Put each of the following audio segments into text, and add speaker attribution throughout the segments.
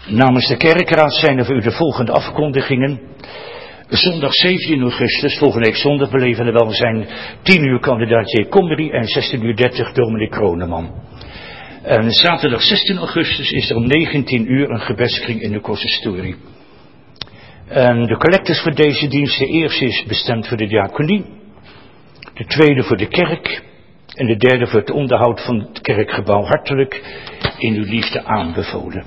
Speaker 1: Namens de kerkraad zijn er voor u de volgende afkondigingen. Zondag 17 augustus, volgende week zondag, beleven we welzijn 10 uur kandidaat J. Comrie en 16:30 dominee Kroneman. En zaterdag 16 augustus is er om 19 uur een gebedskring in de consistorie. En de collectes voor deze dienst, de eerste is bestemd voor de diaconie, de tweede voor de kerk en de derde voor het onderhoud van het kerkgebouw, hartelijk in uw liefde aanbevolen.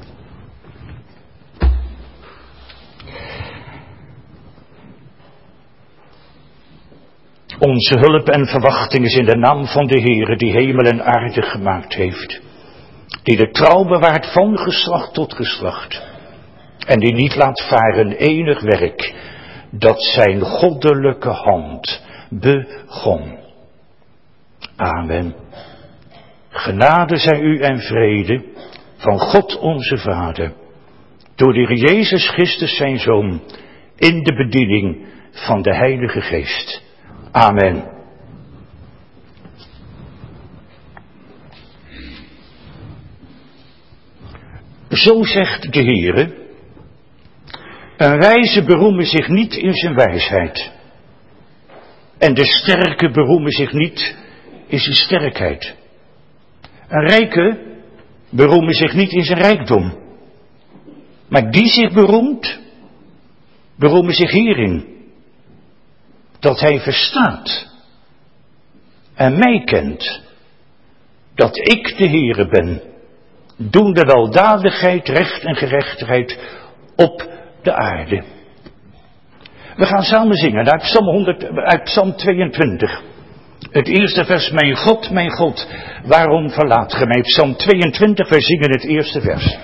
Speaker 1: Onze hulp en verwachting is in de naam van de Heere die hemel en aarde gemaakt heeft, die de trouw bewaart van geslacht tot geslacht en die niet laat varen enig werk dat zijn goddelijke hand begon. Amen. Genade zij u en vrede van God onze Vader, door de Heer Jezus Christus zijn Zoon, in de bediening van de Heilige Geest. Amen. Zo zegt de Heere: een wijze beroemen zich niet in zijn wijsheid, en de sterke beroemen zich niet in zijn sterkheid. Een rijke beroemen zich niet in zijn rijkdom, maar die zich beroemen zich hierin, dat hij verstaat en mij kent, dat ik de Heere ben, doende weldadigheid, recht en gerechtigheid op de aarde. We gaan samen zingen uit Psalm 22. Het eerste vers: mijn God, waarom verlaat ge mij? Psalm 22, wij zingen het eerste vers.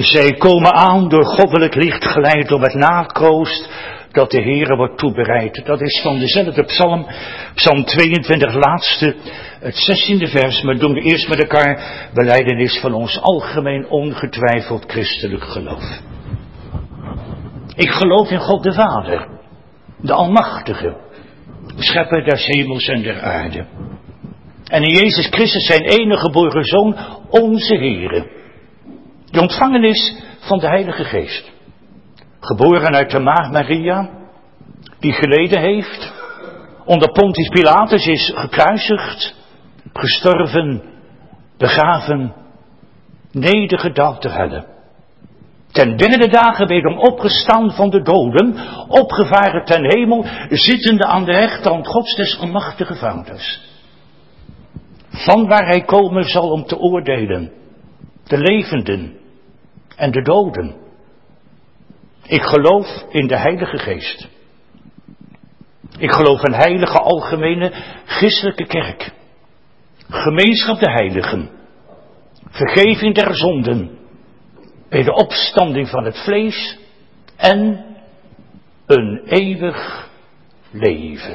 Speaker 1: Zij komen aan door goddelijk licht geleid om het nakroost dat de Heere wordt toebereid. Dat is van dezelfde psalm, psalm 22, laatste, het 16e vers. Maar doen we eerst met elkaar belijdenis van ons algemeen ongetwijfeld christelijk geloof. Ik geloof in God de Vader, de Almachtige, schepper des hemels en der aarde. En in Jezus Christus zijn enige geboren Zoon, onze Heere, die ontvangen is van de Heilige Geest. Geboren uit de maagd Maria, die geleden heeft, onder Pontius Pilatus is gekruisigd, gestorven, begraven, nedergedaald ter helle. Ten derde dagen wederom opgestaan van de doden, opgevaren ten hemel, zittende aan de rechterhand Gods des almachtige Vaders. Van waar hij komen zal om te oordelen, de levenden en de doden. Ik geloof in de Heilige Geest. Ik geloof in heilige algemene christelijke kerk. Gemeenschap der heiligen. Vergeving der zonden. Bij de opstanding van het vlees. En een eeuwig leven.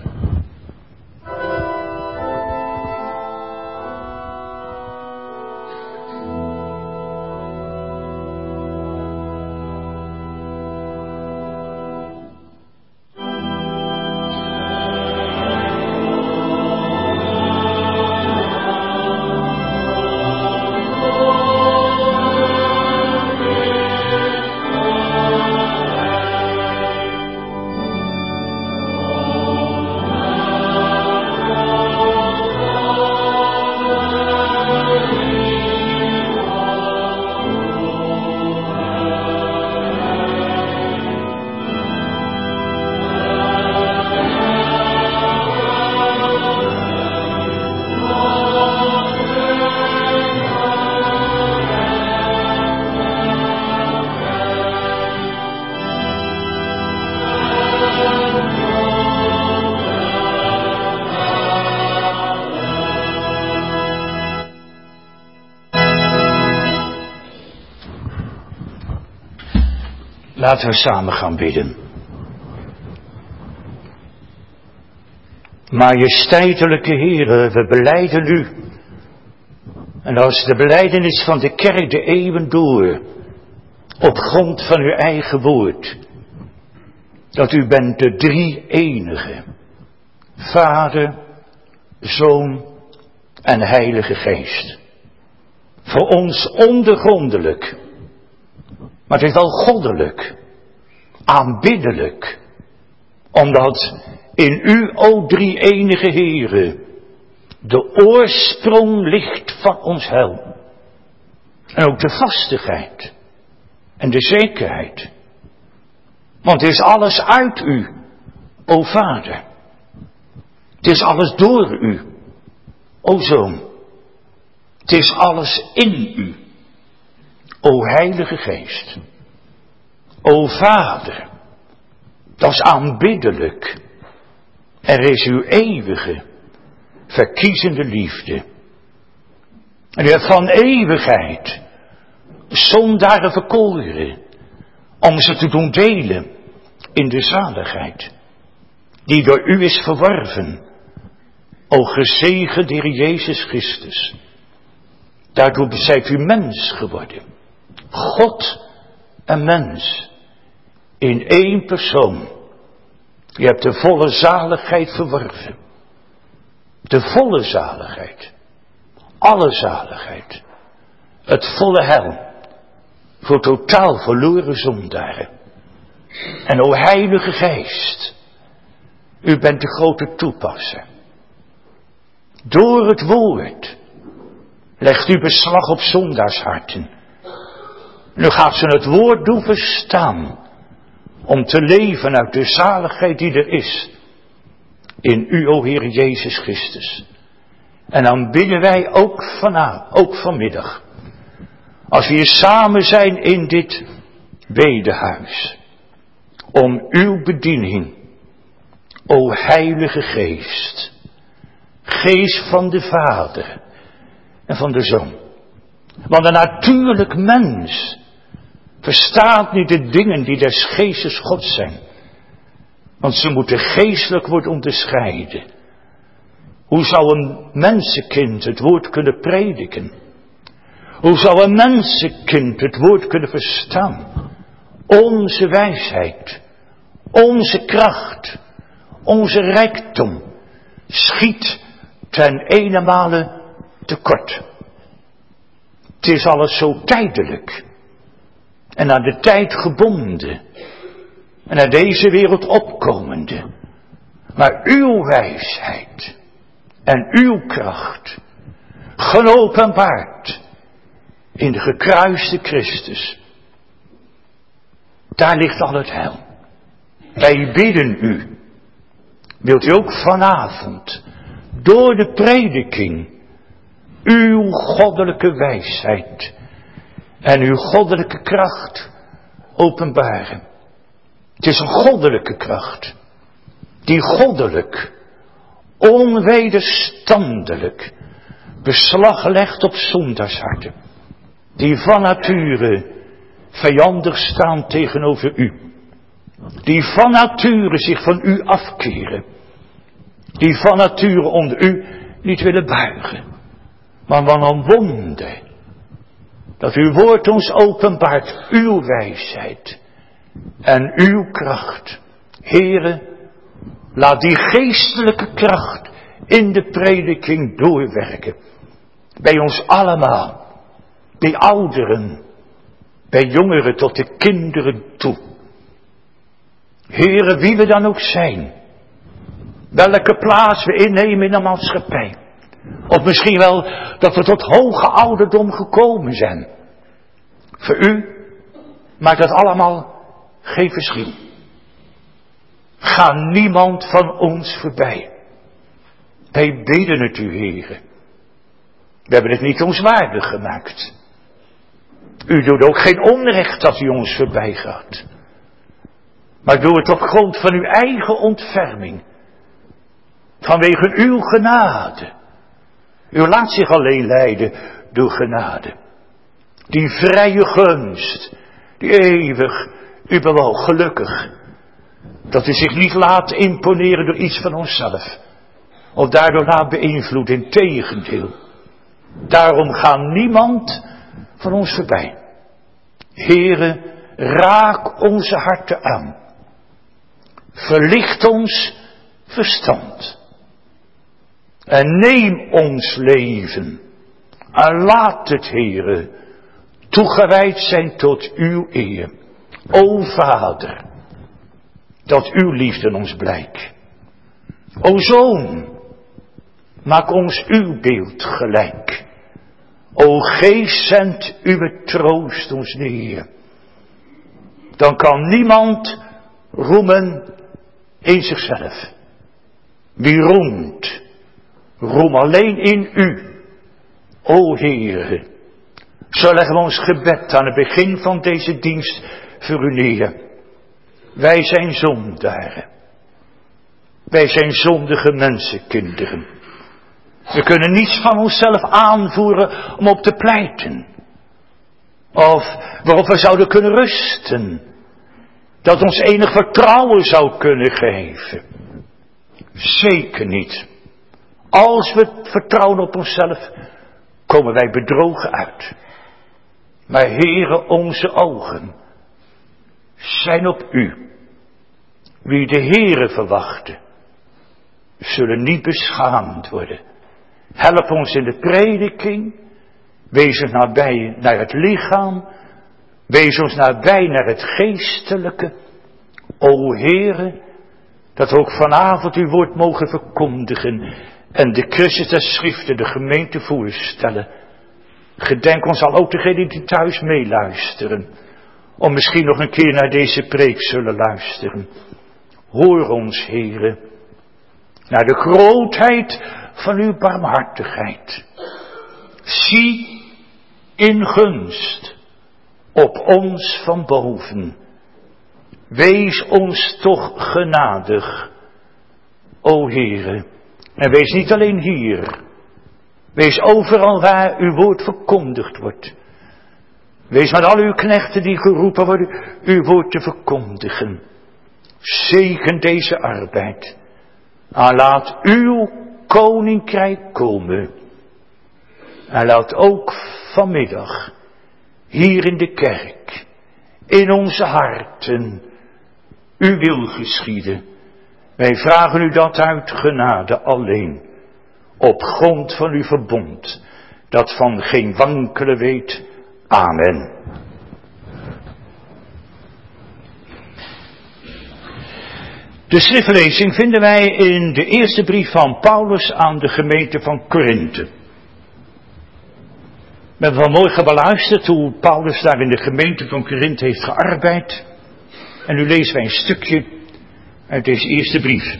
Speaker 1: Laten we samen gaan bidden. Majesteitelijke Heere, we belijden u. En als de belijdenis van de kerk de eeuwen door, op grond van uw eigen woord, dat u bent de drie enige, Vader, Zoon en Heilige Geest. Voor ons ondoorgrondelijk, maar het is wel goddelijk, aanbiddelijk, omdat in u, o drie enige Heere, de oorsprong ligt van ons heil. En ook de vastigheid en de zekerheid. Want het is alles uit u, o Vader. Het is alles door u, o Zoon. Het is alles in u, o Heilige Geest. O Vader, dat is aanbiddelijk. Er is uw eeuwige, verkiezende liefde. En u hebt van eeuwigheid zondaren verkoren, om ze te doen delen in de zaligheid, die door u is verworven, o gezegende Heer Jezus Christus. Daardoor zijt u mens geworden, God en mens, in één persoon. Je hebt de volle zaligheid verworven. De volle zaligheid. Alle zaligheid. Het volle hel. Voor totaal verloren zondaren. En o Heilige Geest. U bent de grote toepasser. Door het woord. Legt u beslag op zondaarsharten. Nu gaat ze het woord doen verstaan. Om te leven uit de zaligheid die er is. In u, o Heer Jezus Christus. En dan bidden wij ook vanmiddag. Als we hier samen zijn in dit bedehuis. Om uw bediening. O Heilige Geest. Geest van de Vader. En van de Zoon. Want een natuurlijk mens verstaat niet de dingen die des geestes Gods zijn. Want ze moeten geestelijk worden onderscheiden. Hoe zou een mensenkind het woord kunnen prediken? Hoe zou een mensenkind het woord kunnen verstaan? Onze wijsheid, onze kracht, onze rijkdom schiet ten eenenmale tekort. Het is alles zo tijdelijk en aan de tijd gebonden en naar deze wereld opkomende. Maar uw wijsheid en uw kracht, geopenbaard in de gekruiste Christus, daar ligt al het heil. Wij bidden u, wilt u ook vanavond door de prediking uw goddelijke wijsheid en uw goddelijke kracht openbaren. Het is een goddelijke kracht, die goddelijk, onwederstandelijk beslag legt op zondagsharten, die van nature vijandig staan tegenover u, die van nature zich van u afkeren, die van nature onder u niet willen buigen, maar van een wonder dat uw woord ons openbaart, uw wijsheid en uw kracht. Heere, laat die geestelijke kracht in de prediking doorwerken. Bij ons allemaal, bij ouderen, bij jongeren tot de kinderen toe. Heere, wie we dan ook zijn, welke plaats we innemen in de maatschappij, of misschien wel dat we tot hoge ouderdom gekomen zijn. Voor u maakt dat allemaal geen verschil. Ga niemand van ons voorbij. Wij bidden het u, Heere. We hebben het niet ons waardig gemaakt. U doet ook geen onrecht dat u ons voorbij gaat. Maar doe het op grond van uw eigen ontferming. Vanwege uw genade. U laat zich alleen leiden door genade. Die vrije gunst, die eeuwig u bewoog, gelukkig. Dat u zich niet laat imponeren door iets van onszelf. Of daardoor laat beïnvloeden, integendeel. Daarom gaat niemand van ons voorbij. Heere, raak onze harten aan. Verlicht ons verstand. En neem ons leven. En laat het, Heere, toegewijd zijn tot uw eer. O Vader, dat uw liefde ons blijkt. O Zoon, maak ons uw beeld gelijk. O Geest, zend uw troost ons neer. Dan kan niemand roemen in zichzelf. Wie roemt, roem alleen in u. O Heere, zo leggen we ons gebed aan het begin van deze dienst voor u neer. Wij zijn zondaren. Wij zijn zondige mensenkinderen. We kunnen niets van onszelf aanvoeren om op te pleiten. Of waarop we zouden kunnen rusten. Dat ons enig vertrouwen zou kunnen geven. Zeker niet. Als we vertrouwen op onszelf, komen wij bedrogen uit. Maar Heere, onze ogen zijn op u. Wie de Heere verwachten, zullen niet beschaamd worden. Help ons in de prediking. Wees ons nabij naar het lichaam. Wees ons nabij naar het geestelijke. O Heere, dat we ook vanavond uw woord mogen verkondigen. En de Christus der Schriften de gemeente voorstellen. Gedenk ons al ook degenen die thuis meeluisteren. Om misschien nog een keer naar deze preek zullen luisteren. Hoor ons, Heere. Naar de grootheid van uw barmhartigheid. Zie in gunst op ons van boven. Wees ons toch genadig, o Heere. En wees niet alleen hier. Wees overal waar uw woord verkondigd wordt. Wees met al uw knechten die geroepen worden uw woord te verkondigen. Zegen deze arbeid. En laat uw koninkrijk komen. En laat ook vanmiddag hier in de kerk, in onze harten, uw wil geschieden. Wij vragen u dat uit genade alleen, op grond van uw verbond, dat van geen wankelen weet. Amen. De schriftlezing vinden wij in de eerste brief van Paulus aan de gemeente van Korinthe. We hebben vanmorgen beluisterd hoe Paulus daar in de gemeente van Korinthe heeft gearbeid. En nu lezen wij een stukje uit deze eerste brief.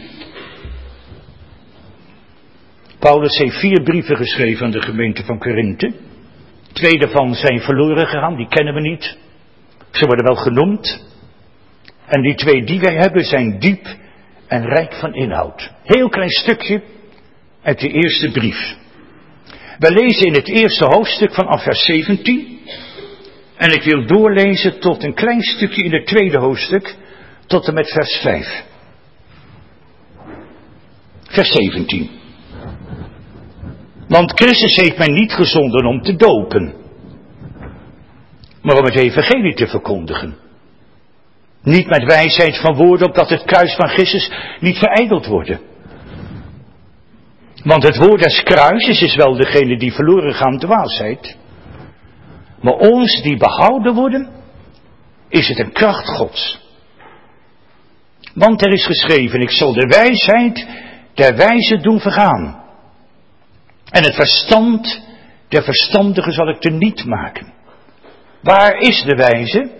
Speaker 1: Paulus heeft 4 brieven geschreven aan de gemeente van Korinthe. 2 daarvan zijn verloren gegaan, die kennen we niet. Ze worden wel genoemd. En die 2 die wij hebben zijn diep en rijk van inhoud. Heel klein stukje uit de eerste brief. We lezen in het eerste hoofdstuk vanaf vers 17. En ik wil doorlezen tot een klein stukje in het tweede hoofdstuk, tot en met vers 5. Vers 17. Want Christus heeft mij niet gezonden om te dopen, maar om het evangelie te verkondigen. Niet met wijsheid van woorden, opdat het kruis van Christus niet verijdeld worden. Want het woord des kruises is wel degene die verloren gaan dwaasheid. Maar ons die behouden worden, is het een kracht Gods. Want er is geschreven, ik zal de wijsheid der wijzen doen vergaan. En het verstand der verstandigen zal ik teniet maken. Waar is de wijze?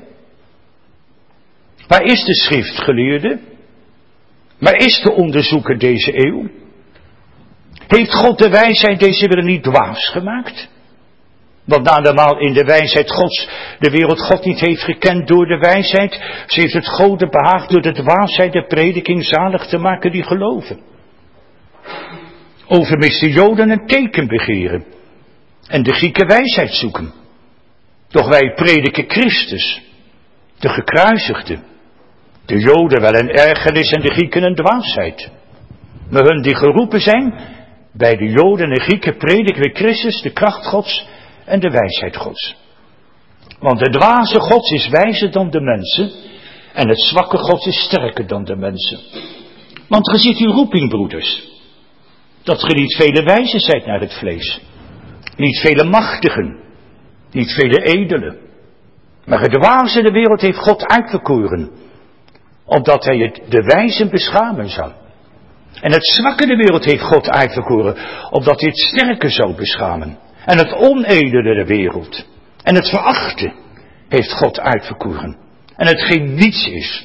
Speaker 1: Waar is de schriftgeleerde? Waar is de onderzoeker deze eeuw? Heeft God de wijsheid deze wereld niet dwaas gemaakt? Want nadermaal in de wijsheid Gods de wereld God niet heeft gekend door de wijsheid, ze heeft het Gode behaagd door de dwaasheid der prediking zalig te maken die geloven. Overmits de Joden een teken begeren en de Grieken wijsheid zoeken. Doch wij prediken Christus, de gekruisigde. De Joden wel een ergernis en de Grieken een dwaasheid. Maar hun die geroepen zijn, bij de Joden en Grieken prediken we Christus, de kracht Gods en de wijsheid Gods. Want de dwaze Gods is wijzer dan de mensen en het zwakke Gods is sterker dan de mensen. Want ge ziet uw roeping, broeders, dat ge niet vele wijzen zijt naar het vlees, niet vele machtigen, niet vele edelen, maar het dwaze de wereld heeft God uitverkoren, opdat hij het de wijzen beschamen zou. En het zwakke de wereld heeft God uitverkoren, opdat hij het sterke zou beschamen. En het onedele de wereld en het verachte heeft God uitverkoren. En het geen niets is,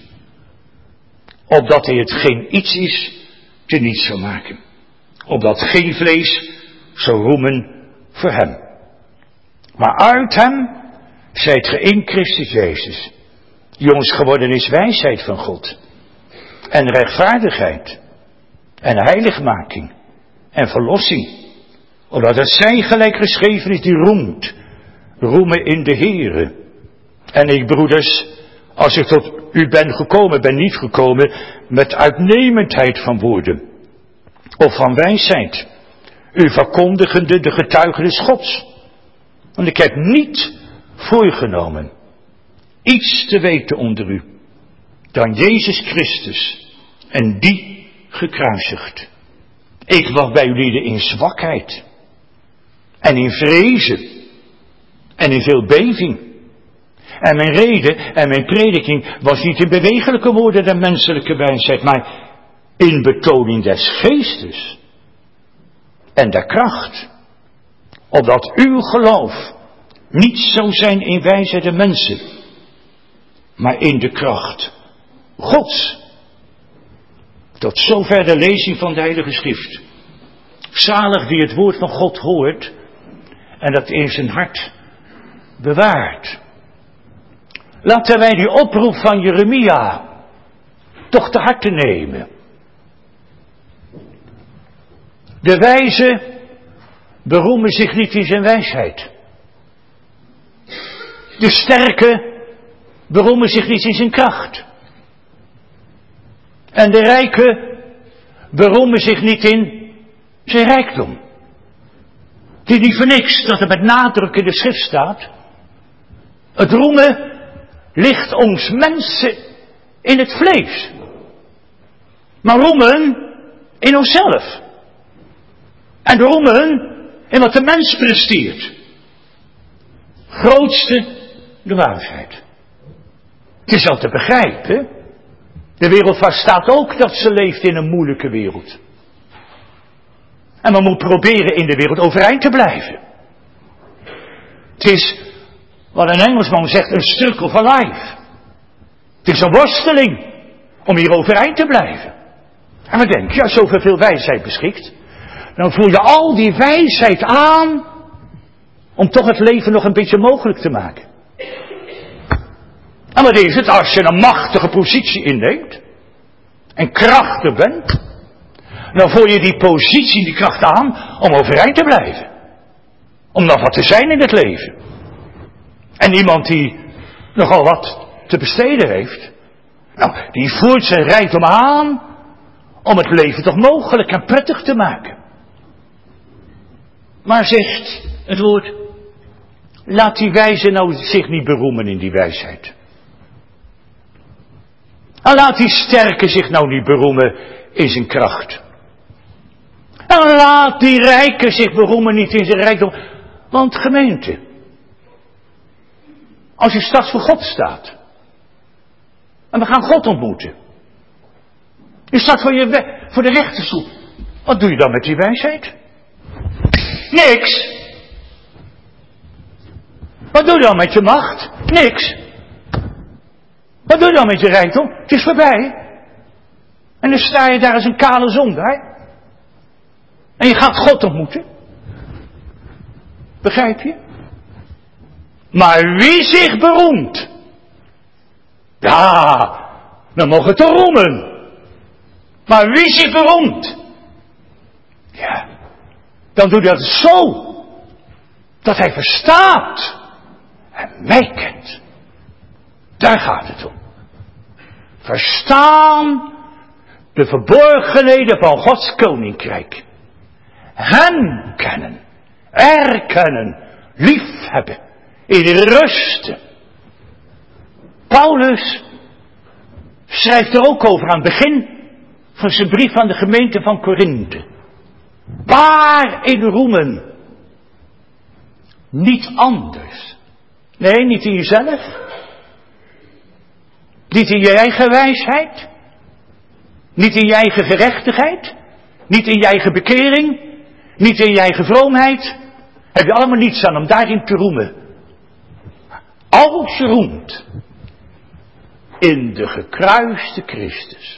Speaker 1: opdat hij het geen iets is te niets zou maken. Opdat geen vlees zou roemen voor hem. Maar uit hem zijt ge in Christus Jezus, die ons geworden is wijsheid van God en rechtvaardigheid en heiligmaking en verlossing. Omdat het zij gelijk geschreven is die roemt, roemen in de Heere. En ik, broeders, als ik tot u ben gekomen, ben niet gekomen met uitnemendheid van woorden of van wijsheid, u verkondigende de getuigenis Gods. Want ik heb niet voorgenomen iets te weten onder u dan Jezus Christus en die gekruisigd. Ik was bij jullie in zwakheid en in vrezen en in veel beving. En mijn reden en mijn prediking was niet in bewegelijke woorden der menselijke wijsheid, maar in betoning des geestes en der kracht. Opdat uw geloof niet zou zijn in wijsheid der mensen, maar in de kracht Gods. Tot zover de lezing van de Heilige Schrift. Zalig die het woord van God hoort en dat in zijn hart bewaart. Laten wij die oproep van Jeremia toch te harte nemen. De wijze beroemen zich niet in zijn wijsheid. De sterke beroemen zich niet in zijn kracht. En de rijken beroemen zich niet in zijn rijkdom. Het is niet voor niks dat er met nadruk in de schrift staat. Het roemen ligt ons mensen in het vlees. Maar roemen in onszelf. En roemen in wat de mens presteert. Grootste dwaasheid. Het is wel te begrijpen. De wereld verstaat ook dat ze leeft in een moeilijke wereld. En men moet proberen in de wereld overeind te blijven. Het is, wat een Engelsman zegt, een struggle for life. Het is een worsteling om hier overeind te blijven. En wat denk je, als je over veel wijsheid beschikt, dan voel je al die wijsheid aan om toch het leven nog een beetje mogelijk te maken. En wat is het als je een machtige positie inneemt en krachtig bent, dan voel je die positie, die kracht aan om overeind te blijven. Om nog wat te zijn in het leven. En iemand die nogal wat te besteden heeft, nou, die voert zijn rijkdom aan om het leven toch mogelijk en prettig te maken. Maar zegt het woord, laat die wijze nou zich niet beroemen in die wijsheid. En laat die sterke zich nou niet beroemen in zijn kracht. En laat die rijke zich beroemen niet in zijn rijkdom. Want gemeente, als je straks voor God staat, en we gaan God ontmoeten, je staat voor de rechterstoel, wat doe je dan met die wijsheid? Niks. Wat doe je dan met je macht? Niks. Wat doe je dan met je rijkdom? Het is voorbij. En dan sta je daar als een kale zondaar. En je gaat God ontmoeten. Begrijp je? Maar wie zich beroemt, ja, dan mogen het te roemen. Maar wie zich beroemt, ja, dan doet hij dat zo, dat hij verstaat en mij kent. Daar gaat het om. Verstaan de verborgenheden van Gods koninkrijk. Hem kennen, erkennen, liefhebben, in rusten. Paulus schrijft er ook over aan het begin van zijn brief aan de gemeente van Korinthe. Waarin roemen? Niet anders. Nee, niet in jezelf. Niet in je eigen wijsheid. Niet in je eigen gerechtigheid. Niet in je eigen bekering. Niet in je eigen vroomheid. Heb je allemaal niets aan om daarin te roemen. Als je roemt in de gekruiste Christus.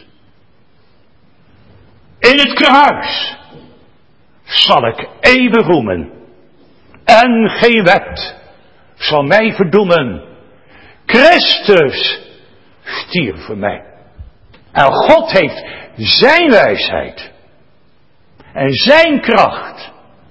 Speaker 1: In het kruis zal ik eeuwig roemen. En geen wet zal mij verdoemen. Christus stierf voor mij. En God heeft zijn wijsheid en zijn kracht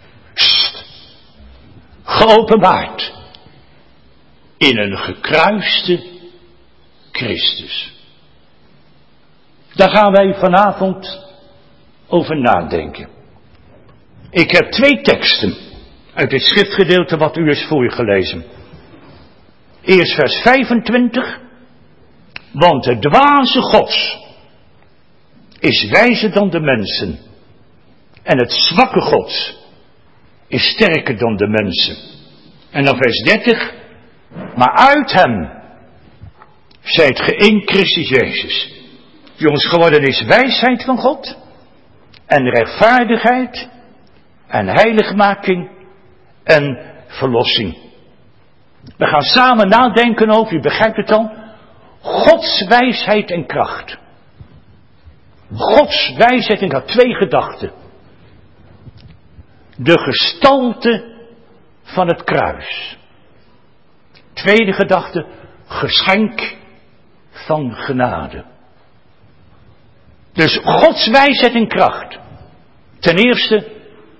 Speaker 1: geopenbaard in een gekruiste Christus. Daar gaan wij vanavond over nadenken. Ik heb 2 teksten uit dit schriftgedeelte wat u is voorgelezen. Eerst vers 25. Want de dwaze Gods is wijzer dan de mensen. En het zwakke Gods is sterker dan de mensen. En dan vers 30. Maar uit hem zijt ge in Christus Jezus. Die ons geworden is wijsheid van God. En rechtvaardigheid. En heiligmaking. En verlossing. We gaan samen nadenken over, u begrijpt het al. Gods wijsheid en kracht. Gods wijsheid en kracht. 2 gedachten. De gestalte van het kruis. Tweede gedachte. Geschenk van genade. Dus Gods wijsheid en kracht. Ten eerste.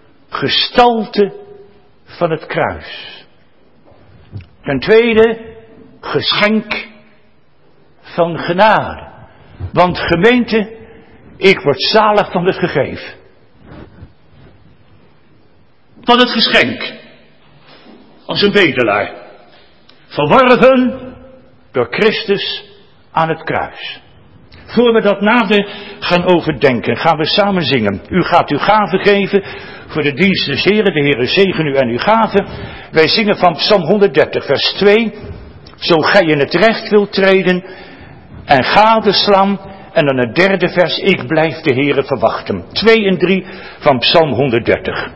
Speaker 1: Gestalte van het kruis. Ten tweede. geschenk van genade. Want gemeente, ik word zalig van het gegeven. Van het geschenk. Als een bedelaar. Verworven door Christus aan het kruis. Voor we dat nader gaan overdenken, gaan we samen zingen. U gaat uw gaven geven voor de dienst des Heren. De Heere zegen u en uw gaven. Wij zingen van Psalm 130 vers 2. Zo gij in het recht wilt treden en gadeslaan. En dan het derde vers, ik blijf de Heere verwachten. 2 en 3 van Psalm 130.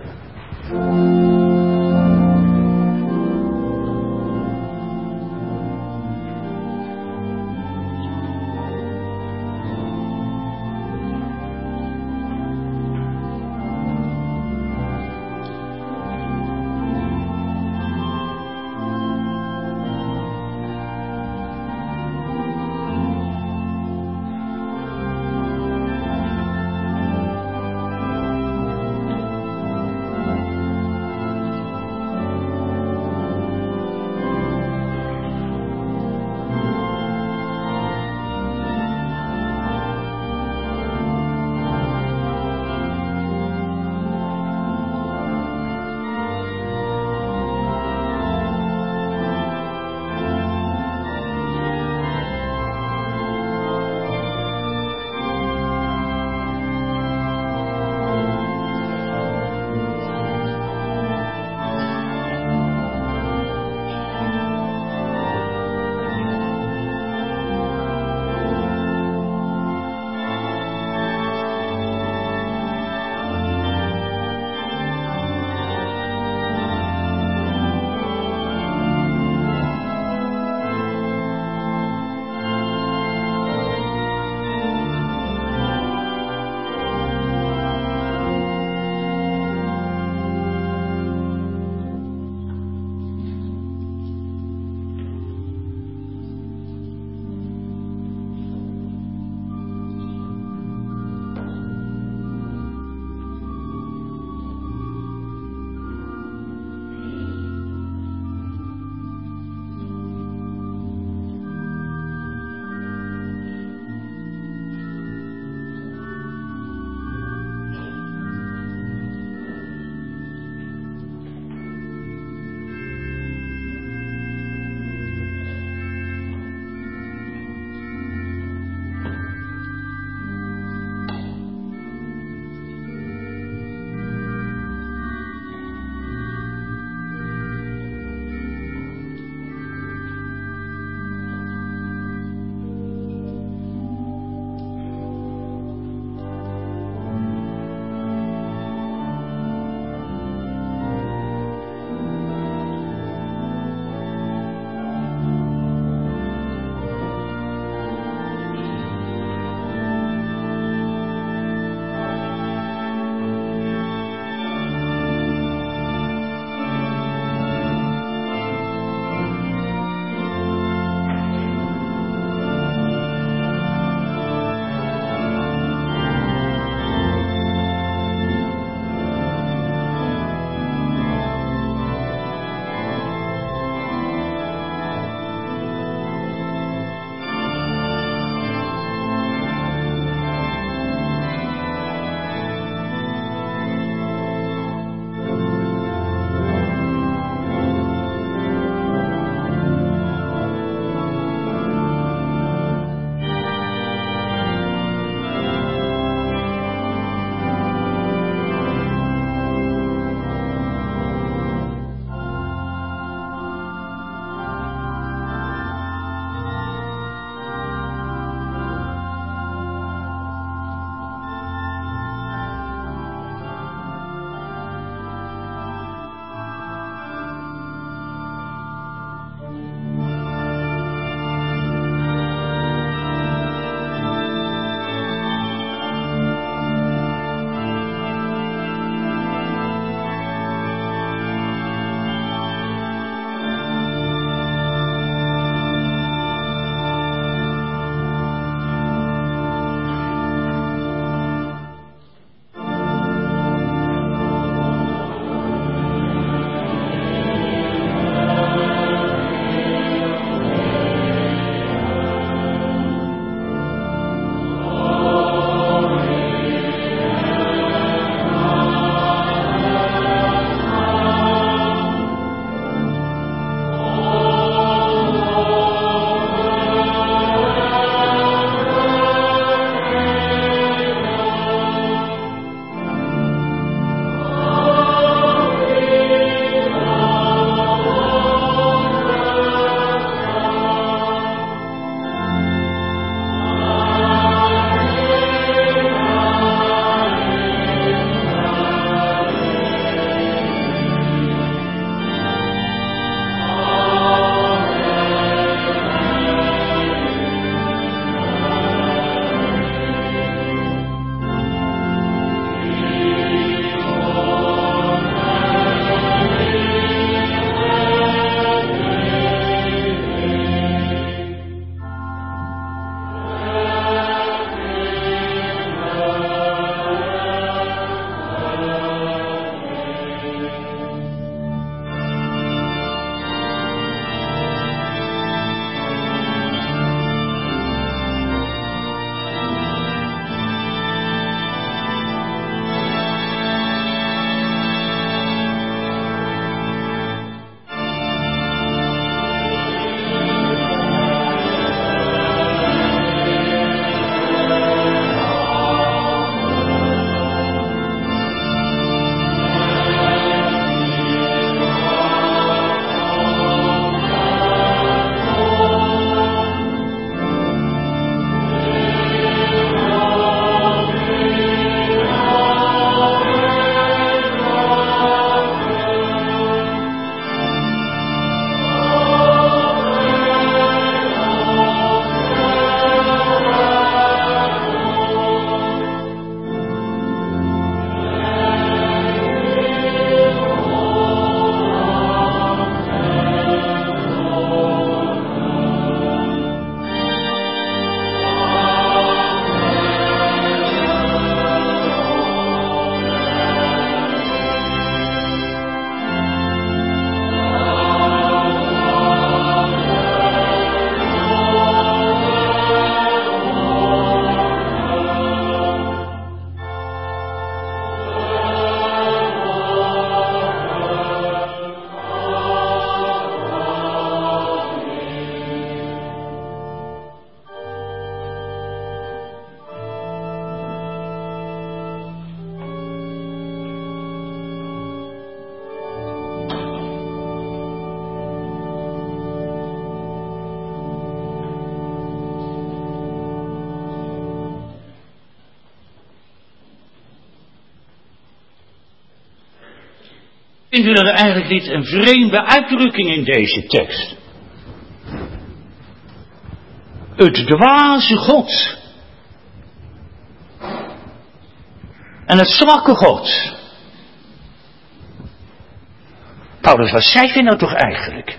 Speaker 1: Vindt u dat eigenlijk niet een vreemde uitdrukking in deze tekst? Het dwaze God. En het zwakke God. Paulus, wat zei je nou toch eigenlijk?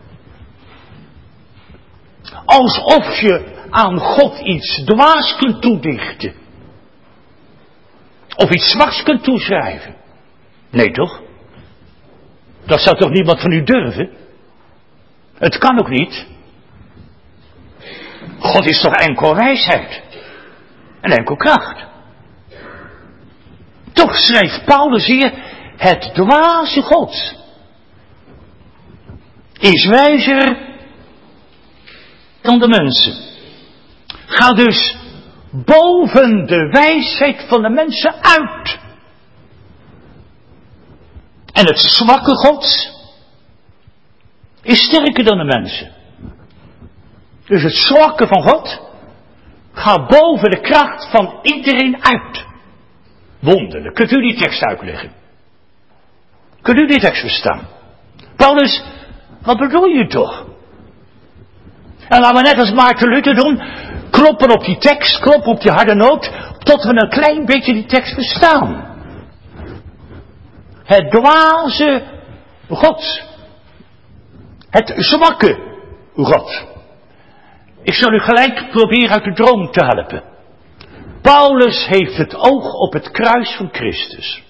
Speaker 1: Alsof je aan God iets dwaas kunt toedichten. Of iets zwaks kunt toeschrijven. Nee toch? Dat zou toch niemand van u durven? Het kan ook niet. God is toch enkel wijsheid. En enkel kracht. Toch schrijft Paulus hier, het dwaze God is wijzer dan de mensen. Ga dus boven de wijsheid van de mensen uit. En het zwakke God is sterker dan de mensen. Dus het zwakke van God gaat boven de kracht van iedereen uit. Wonderlijk. Kunt u die tekst uitleggen? Kunt u die tekst verstaan? Paulus, wat bedoel je toch? En laten we net als Maarten Luther doen, kloppen op die tekst, kloppen op die harde noot, tot we een klein beetje die tekst verstaan. Het dwaze God. Het zwakke God. Ik zal u gelijk proberen uit de droom te helpen. Paulus heeft het oog op het kruis van Christus.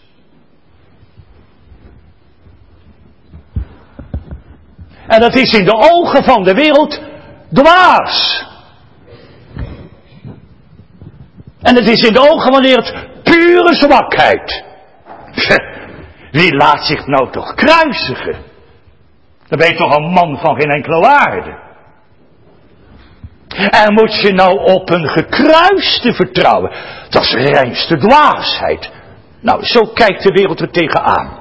Speaker 1: En dat is in de ogen van de wereld dwaas. En het is in de ogen van de wereld pure zwakheid. Wie laat zich nou toch kruisigen? Dan ben je toch een man van geen enkele waarde. En moet je nou op een gekruiste vertrouwen? Dat is de reinste dwaasheid. Nou, zo kijkt de wereld er tegenaan.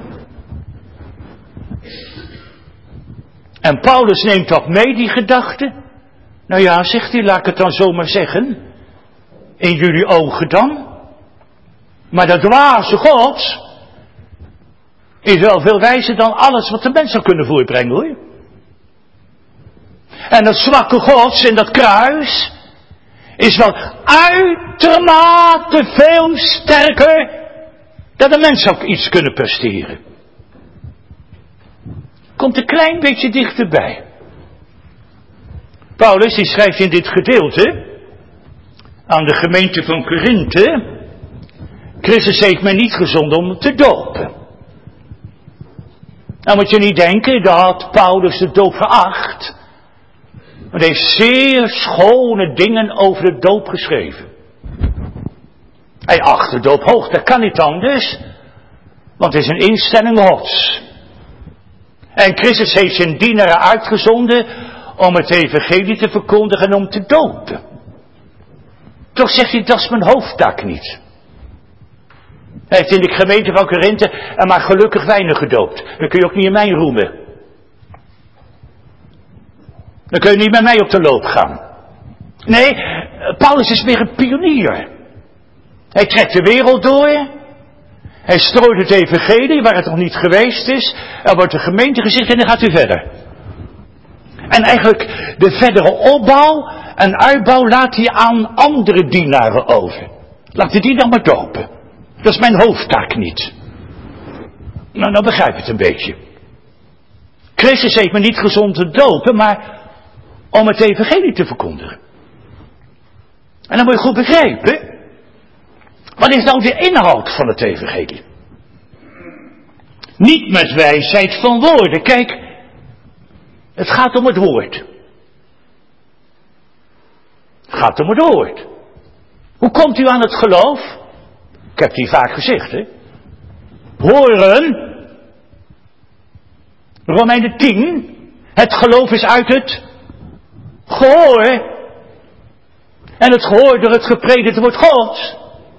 Speaker 1: En Paulus neemt dat mee, die gedachte. Nou ja, zegt hij, laat ik het dan zomaar zeggen. In jullie ogen dan. Maar de dwaze God is wel veel wijzer dan alles wat de mens zou kunnen voorbrengen, hoor. En dat zwakke Gods in dat kruis is wel uitermate veel sterker dan de mens zou iets kunnen presteren. Komt een klein beetje dichterbij. Paulus die schrijft in dit gedeelte aan de gemeente van Korinthe: Christus heeft mij niet gezonden om te dopen. Nou moet je niet denken dat Paulus de doop veracht. Maar hij heeft zeer schone dingen over de doop geschreven. Hij acht de doop hoog, dat kan niet anders. Want het is een instelling Gods. En Christus heeft zijn dienaren uitgezonden om het evangelie te verkondigen en om te dopen. Toch zegt hij, dat is mijn hoofdtaak niet. Hij heeft in de gemeente van Korinthe er maar gelukkig weinig gedoopt. Dan kun je ook niet in mij roemen. Dan kun je niet met mij op de loop gaan. Nee, Paulus is meer een pionier. Hij trekt de wereld door. Hij strooit het evangelie waar het nog niet geweest is. Er wordt de gemeente gezegd en dan gaat u verder. En eigenlijk de verdere opbouw en uitbouw laat hij aan andere dienaren over. Laat hij die dan maar dopen. Dat is mijn hoofdtaak niet. Nou begrijp het een beetje. Christus heeft me niet gezond te dopen, maar om het evangelie te verkondigen. En dan moet je goed begrijpen. Wat is nou de inhoud van het evangelie? Niet met wijsheid van woorden. Kijk, het gaat om het woord. Het gaat om het woord. Hoe komt u aan het geloof? Ik heb het hier vaak gezegd, hè. Horen. Romeinen 10. Het geloof is uit het gehoor. En het gehoor door het gepredikte woord Gods.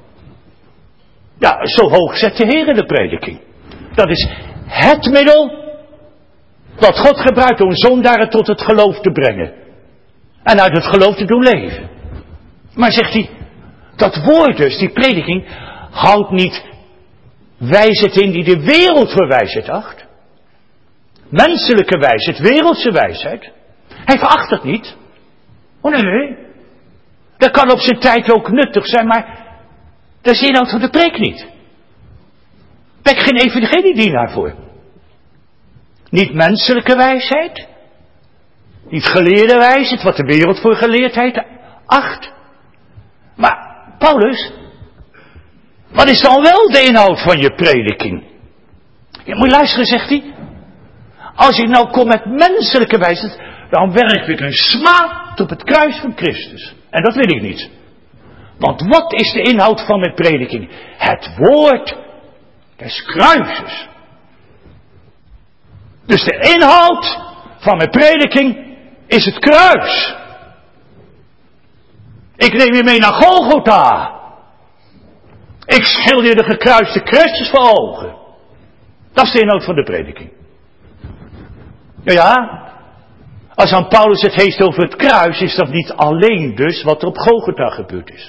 Speaker 1: Ja, zo hoog zet de Heer in de prediking. Dat is het middel wat God gebruikt om zondaren tot het geloof te brengen. En uit het geloof te doen leven. Maar zegt hij, dat woord dus, die prediking, houdt niet wijsheid in die de wereld voor wijsheid acht. Menselijke wijsheid, wereldse wijsheid. Hij veracht het niet. Oh nee. Dat kan op zijn tijd ook nuttig zijn, maar dat is de inhoud van de preek niet. Ben ik geen evangeliedienaar voor. Niet menselijke wijsheid. Niet geleerde wijsheid, wat de wereld voor geleerdheid acht. Maar, Paulus, wat is dan wel de inhoud van je prediking? Je moet luisteren, zegt hij. Als ik nou kom met menselijke wijsheid, dan werk ik een smaad op het kruis van Christus. En dat wil ik niet. Want wat is de inhoud van mijn prediking? Het woord des kruises. Dus de inhoud van mijn prediking is het kruis. Ik neem je mee naar Golgotha. Ik schilder je de gekruiste Christus voor ogen. Dat is de inhoud van de prediking. Ja, als aan Paulus het heeft over het kruis, is dat niet alleen dus wat er op Golgotha gebeurd is.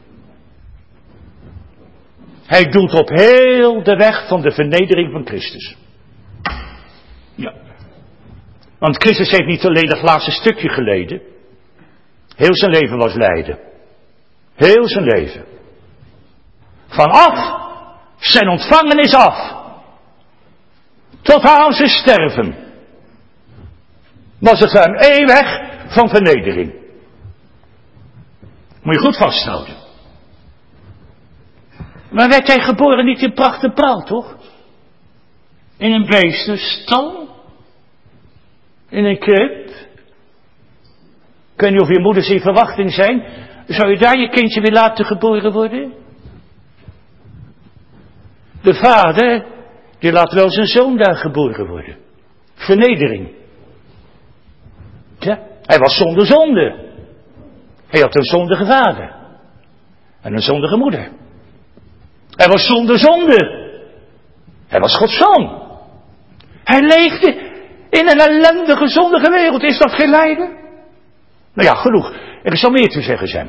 Speaker 1: Hij doelt op heel de weg van de vernedering van Christus. Ja. Want Christus heeft niet alleen dat laatste stukje geleden. Heel zijn leven was lijden. Heel zijn leven. Vanaf zijn ontvangenis af. Tot aan zijn sterven. Was het hem één weg van vernedering. Moet je goed vasthouden. Maar werd hij geboren niet in pracht en praal, toch? In een beestenstal? In een krib? Ik weet niet of je moeders in verwachting zijn. Zou je daar je kindje weer laten geboren worden? De vader, die laat wel zijn zoon daar geboren worden. Vernedering. Ja, hij was zonder zonde. Hij had een zondige vader. En een zondige moeder. Hij was zonder zonde. Hij was Gods zoon. Hij leefde in een ellendige, zondige wereld. Is dat geen lijden? Nou ja, genoeg. Er zal meer te zeggen zijn.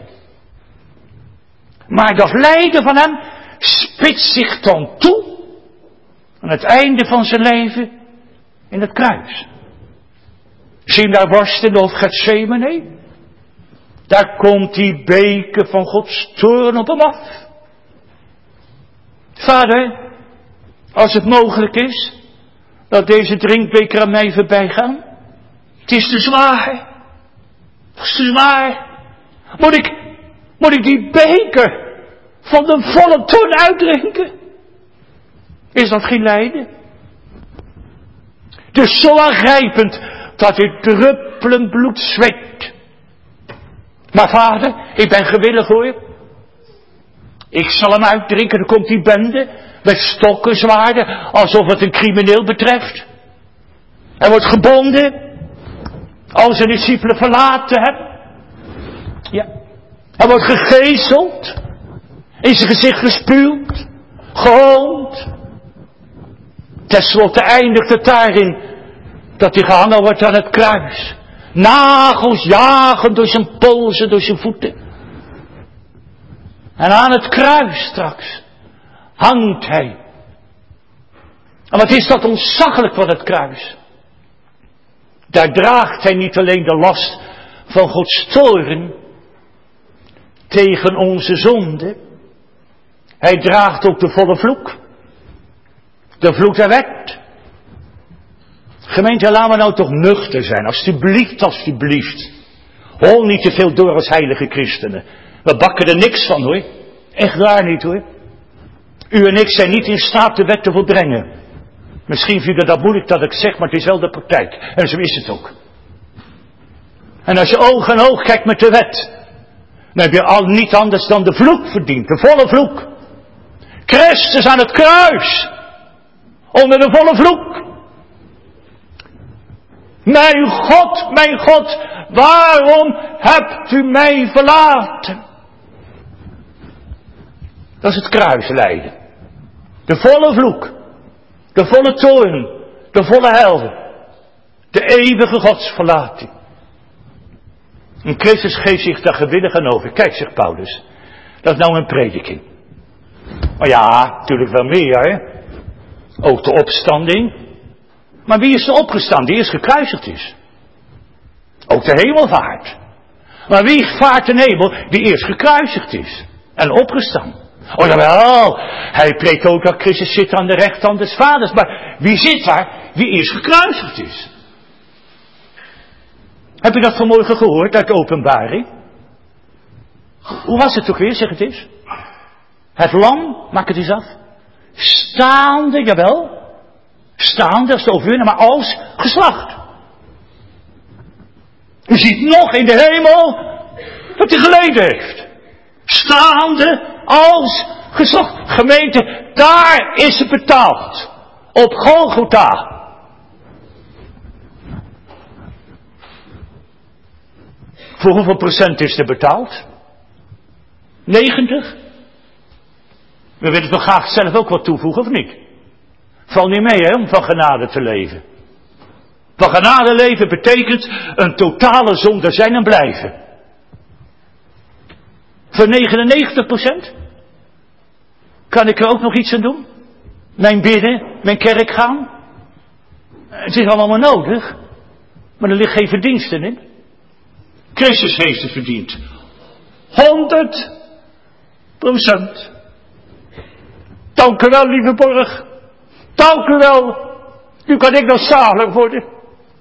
Speaker 1: Maar dat lijden van hem spitst zich dan toe aan het einde van zijn leven in het kruis. Zie hem daar worstelen of Getsemane? Daar komt die beker van Gods toorn op hem af. Vader, als het mogelijk is, dat deze drinkbeker aan mij voorbij gaan. Het is te zwaar. Het is te zwaar. Moet ik die beker van de volle toorn uitdrinken? Is dat geen lijden? Het is zo aangrijpend dat ik druppelend bloed zweet. Maar vader, ik ben gewillig hoor. Ik zal hem uitdrinken, dan komt die bende met stokken, zwaarden, alsof het een crimineel betreft. Hij wordt gebonden, als zijn discipelen verlaten hebben. Ja. Hij wordt gegezeld, in zijn gezicht gespuwd, gehoond. Ten slotte eindigt het daarin dat hij gehangen wordt aan het kruis. Nagels jagen door zijn polsen, door zijn voeten. En aan het kruis straks hangt hij. En wat is dat ontzaglijk van het kruis. Daar draagt hij niet alleen de last van Gods toorn tegen onze zonde. Hij draagt ook de volle vloek. De vloek der wet. Gemeente, laten we nou toch nuchter zijn. Alsjeblieft, alsjeblieft. Hol niet te veel door als heilige christenen. We bakken er niks van hoor. Echt waar niet hoor. U en ik zijn niet in staat de wet te volbrengen. Misschien vindt u dat moeilijk dat ik zeg, maar het is wel de praktijk. En zo is het ook. En als je oog in oog kijkt met de wet, dan heb je al niet anders dan de vloek verdiend. De volle vloek. Christus aan het kruis. Onder de volle vloek. Mijn God, waarom hebt u mij verlaten? Dat is het kruislijden. De volle vloek. De volle toorn. De volle hel. De eeuwige godsverlating. En Christus geeft zich daar gewillig aan over. Kijk, zegt Paulus. Dat is nou een prediking. Oh ja, natuurlijk wel meer, hè. Ook de opstanding. Maar wie is er opgestaan? Die eerst gekruisigd is. Ook de hemelvaart. Maar wie vaart ten hemel? Die eerst gekruisigd is. En opgestaan. Oh jawel, hij preekt ook dat Christus zit aan de rechterhand des Vaders. Maar wie zit daar? Wie eerst gekruisigd is. Heb je dat vanmorgen gehoord uit de Openbaring? Hoe was het toch weer, zeg het eens? Het lam, maak het eens af. Staande, jawel. Staande, dat is de overwinnaar, maar als geslacht. U ziet nog in de hemel wat hij geleden heeft. Staande als geslacht. Gemeente, daar is het betaald. Op Golgotha. Voor hoeveel procent is er betaald? 90? We willen toch graag zelf ook wat toevoegen, of niet? Valt niet mee, hè, om van genade te leven. Van genade leven betekent een totale zonde zijn en blijven. Voor 99% kan ik er ook nog iets aan doen? Mijn bidden, mijn kerk gaan? Het is allemaal nodig, maar er ligt geen verdiensten in. Christus heeft het verdiend. 100%. Dank u wel, lieve Borg. Dank u wel. Nu kan ik nog zalig worden. 100%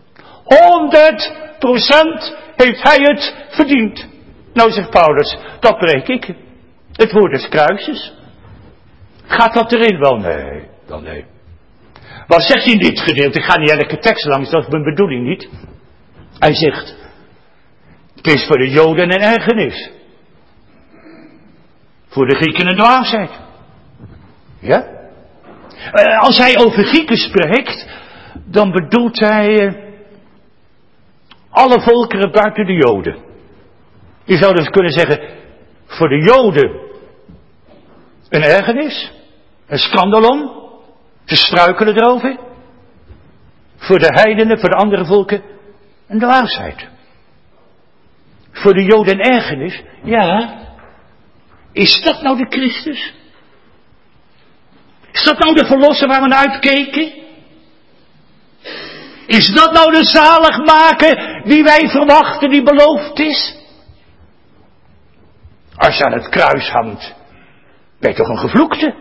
Speaker 1: heeft hij het verdiend. Nou, zegt Paulus, dat preek ik. Het woord des kruises. Gaat dat erin? Wel, nee. Wel, nee. Wat zegt hij in dit gedeelte? Ik ga niet elke tekst langs, dat is mijn bedoeling niet. Hij zegt, het is voor de Joden een ergernis. Voor de Grieken een dwaasheid. Ja? Als hij over Grieken spreekt, dan bedoelt hij alle volkeren buiten de Joden. Je zou dus kunnen zeggen, voor de Joden een ergernis, een scandalon, ze struikelen erover. Voor de heidenen, voor de andere volken, een dwaasheid. Voor de Joden een ergernis, ja. Is dat nou de Christus? Is dat nou de verlosser waar we naar uitkeken? Is dat nou de zaligmaker die wij verwachten, die beloofd is? Als je aan het kruis hangt, ben je toch een gevloekte?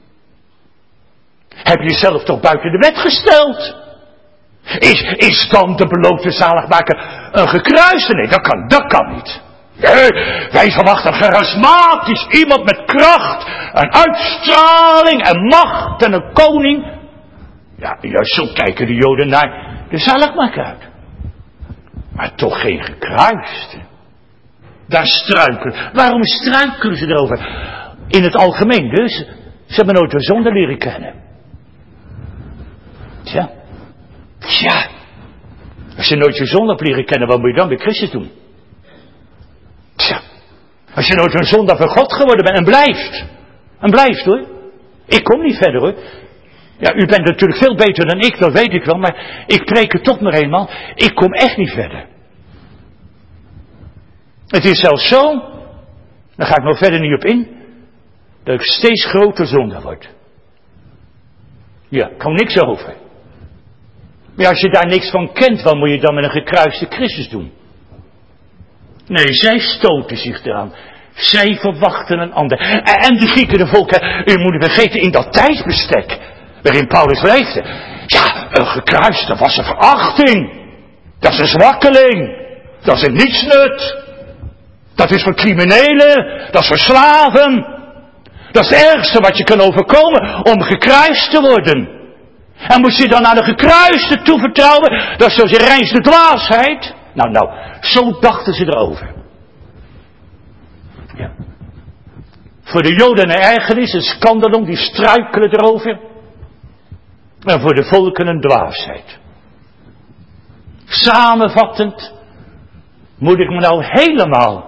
Speaker 1: Heb je jezelf toch buiten de wet gesteld? Is dan de beloofde zaligmaker een gekruiste? Nee, dat kan niet. Wij verwachten charismatisch iemand met kracht en uitstraling en macht en een koning. Ja, juist zo kijken de Joden naar de zaligmaker uit. Maar toch geen gekruiste. Daar struikelen. Waarom struikelen ze erover? In het algemeen dus. Ze hebben nooit de zonde leren kennen. Tja. Als je nooit je zonde hebt leren kennen, wat moet je dan bij Christus doen? Tja. Als je nooit een zondaar voor God geworden bent en blijft. En blijft hoor. Ik kom niet verder hoor. Ja, u bent natuurlijk veel beter dan ik, dat weet ik wel. Maar ik preek het toch maar eenmaal. Ik kom echt niet verder. Het is zelfs zo. Daar ga ik nog verder niet op in. Dat ik steeds groter zondaar word. Ja, ik kan niks over. Maar als je daar niks van kent, wat moet je dan met een gekruiste Christus doen? Nee, zij stoten zich eraan. Zij verwachten een ander. En de Grieken, de volken, u moet vergeten, in dat tijdsbestek waarin Paulus leefde. Ja, een gekruiste was een verachting. Dat is een zwakkeling. Dat is een nietsnut. Dat is voor criminelen. Dat is voor slaven. Dat is het ergste wat je kan overkomen om gekruist te worden. En moest je dan aan de gekruiste toevertrouwen, dat is zoals je reinste dwaasheid. Nou, zo dachten ze erover. Ja. Voor de Joden een ergernis, een scandalon, die struikelen erover. En voor de volken een dwaasheid. Samenvattend, moet ik me nou helemaal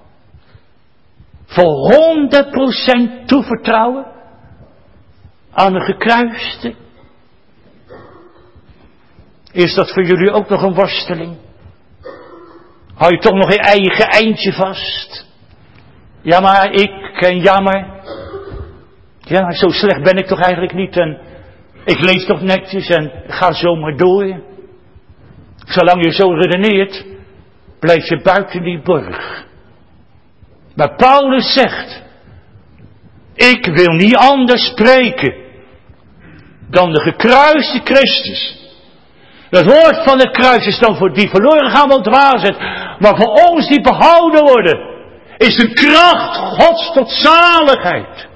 Speaker 1: voor 100% toevertrouwen aan de gekruiste? Is dat voor jullie ook nog een worsteling? Hou je toch nog je eigen eindje vast? Ja maar ik en jammer. Ja, zo slecht ben ik toch eigenlijk niet. En ik leef toch netjes en ga zo maar door. Zolang je zo redeneert, blijf je buiten die borg. Maar Paulus zegt, ik wil niet anders spreken dan de gekruiste Christus. Het woord van het kruis is dan voor die verloren gaan wel dwaasheid. Maar voor ons die behouden worden, is de kracht Gods tot zaligheid.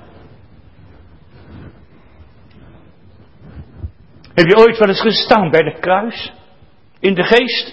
Speaker 1: Heb je ooit wel eens gestaan bij het kruis? In de geest?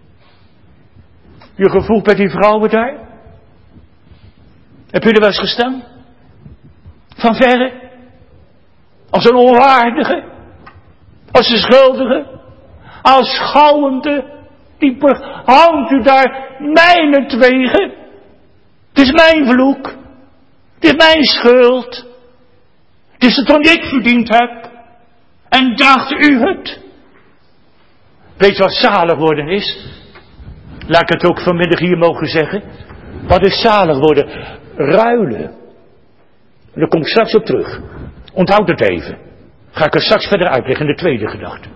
Speaker 1: Je gevoeld bij die vrouwen daar? Heb je er wel eens gestaan? Van verre? Als een onwaardige? Als een schuldige? Als schouwende? Die hangt u daar mijnentwege? Het is mijn vloek. Het is mijn schuld. Het is het wat ik verdiend heb. En draagt u het? Weet je wat zalig worden is? Laat ik het ook vanmiddag hier mogen zeggen. Wat is zalig worden? Ruilen. Daar kom ik straks op terug. Onthoud het even. Ga ik er straks verder uitleggen in de tweede gedachte.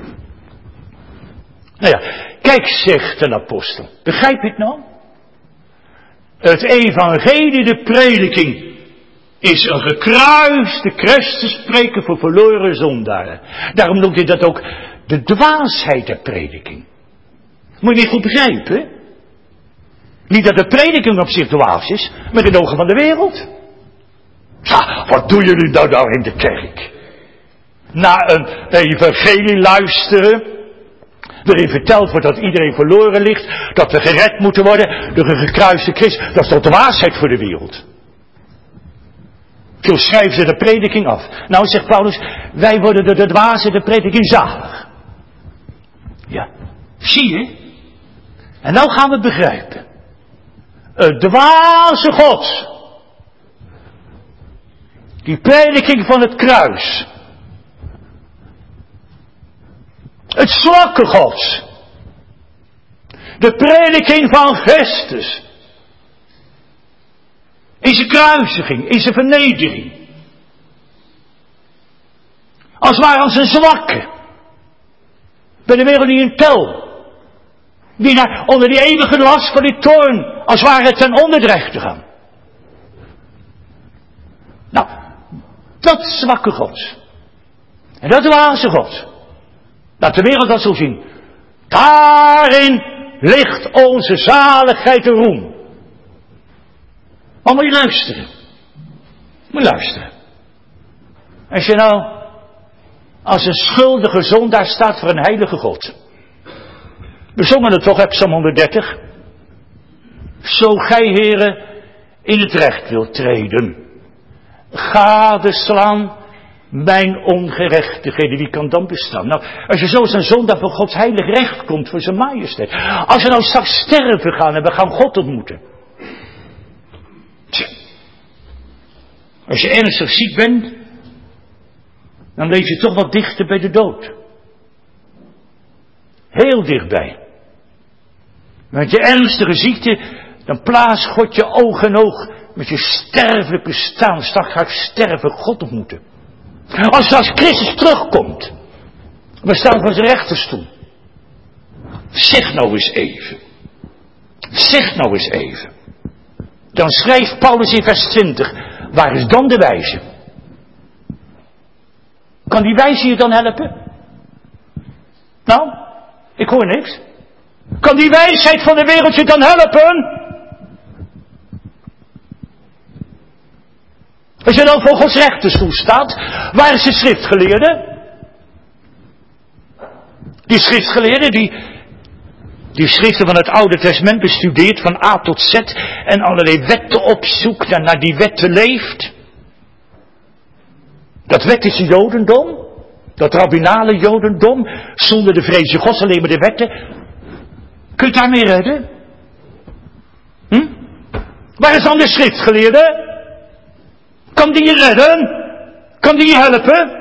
Speaker 1: Nou ja, kijk, zegt een apostel. Begrijp je het nou? Het evangelie, de prediking, is een gekruiste Christus spreken voor verloren zondaren. Daarom noemt hij dat ook de dwaasheid der prediking. Moet je niet goed begrijpen? Niet dat de prediking op zich dwaas is, maar in de ogen van de wereld. Ja, wat doen jullie nou in de kerk? Na een evangelie luisteren, waarin verteld wordt dat iedereen verloren ligt, dat we gered moeten worden door een gekruiste Christus. Dat is toch dwaasheid voor de wereld? Zo schrijven ze de prediking af. Nou, zegt Paulus, wij worden door de dwaze de prediking zalig. Ja, zie je? En nou gaan we het begrijpen. Het dwaze God. Die prediking van het kruis. Het zwakke God. De prediking van Christus. In zijn kruisiging, in zijn vernedering. Als het ware als een zwakke. Bij de wereld niet in tel. Die onder die eeuwige last van die toorn, als het ware ten onder dreigt te gaan. Nou, dat zwakke God. En dat dwaze God. Laat de wereld dat zo zien. Daarin ligt onze zaligheid en roem. Maar moet je luisteren. Moet je luisteren. Als je nou als een schuldige zondaar staat voor een heilige God. We zongen het toch, Psalm 130. Zo gij, heren, in het recht wilt treden. Gadeslaan mijn ongerechtigheden. Wie kan dan bestaan? Nou, als je zo als een zondaar voor Gods heilig recht komt, voor zijn majesteit. Als we nou straks sterven gaan en we gaan God ontmoeten. Tja. Als je ernstig ziek bent, dan leef je toch wat dichter bij de dood. Heel dichtbij. Met je ernstige ziekte, dan plaatst God je oog in oog met je sterfelijk bestaan. Straks ga ik sterven, God ontmoeten. Als straks Christus terugkomt, we staan voor zijn rechterstoel. Zeg nou eens even. Zeg nou eens even. Dan schrijft Paulus in vers 20. Waar is dan de wijze? Kan die wijze je dan helpen? Nou, ik hoor niks. Kan die wijsheid van de wereld je dan helpen? Als je dan voor Gods rechterstoel staat, waar is de schriftgeleerde? Die schriftgeleerde die schriften van het Oude Testament bestudeert van A tot Z en allerlei wetten opzoekt en naar die wetten leeft. Dat wettische Jodendom, dat rabbinale Jodendom, zonder de vrees Gods, alleen maar de wetten. Kun je daarmee redden? Waar is dan de schriftgeleerde? Kan die je redden? Kan die je helpen?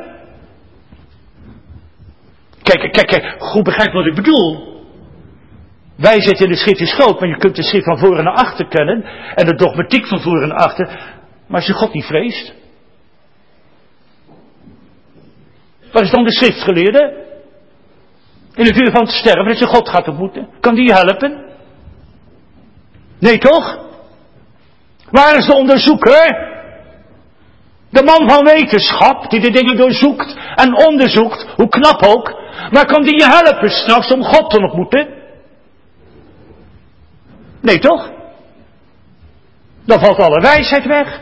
Speaker 1: Kijk, goed begrijp wat ik bedoel. Wij zitten in de schrift is groot, maar je kunt de schrift van voor en naar achter kennen. En de dogmatiek van voor en naar achter. Maar als je God niet vreest. Waar is dan de schriftgeleerde? In het uur van het sterven, dat je God gaat ontmoeten. Kan die helpen? Nee toch? Waar is de onderzoeker? De man van wetenschap, die de dingen doorzoekt en onderzoekt, hoe knap ook. Maar kan die je helpen straks om God te ontmoeten? Nee toch? Dan valt alle wijsheid weg.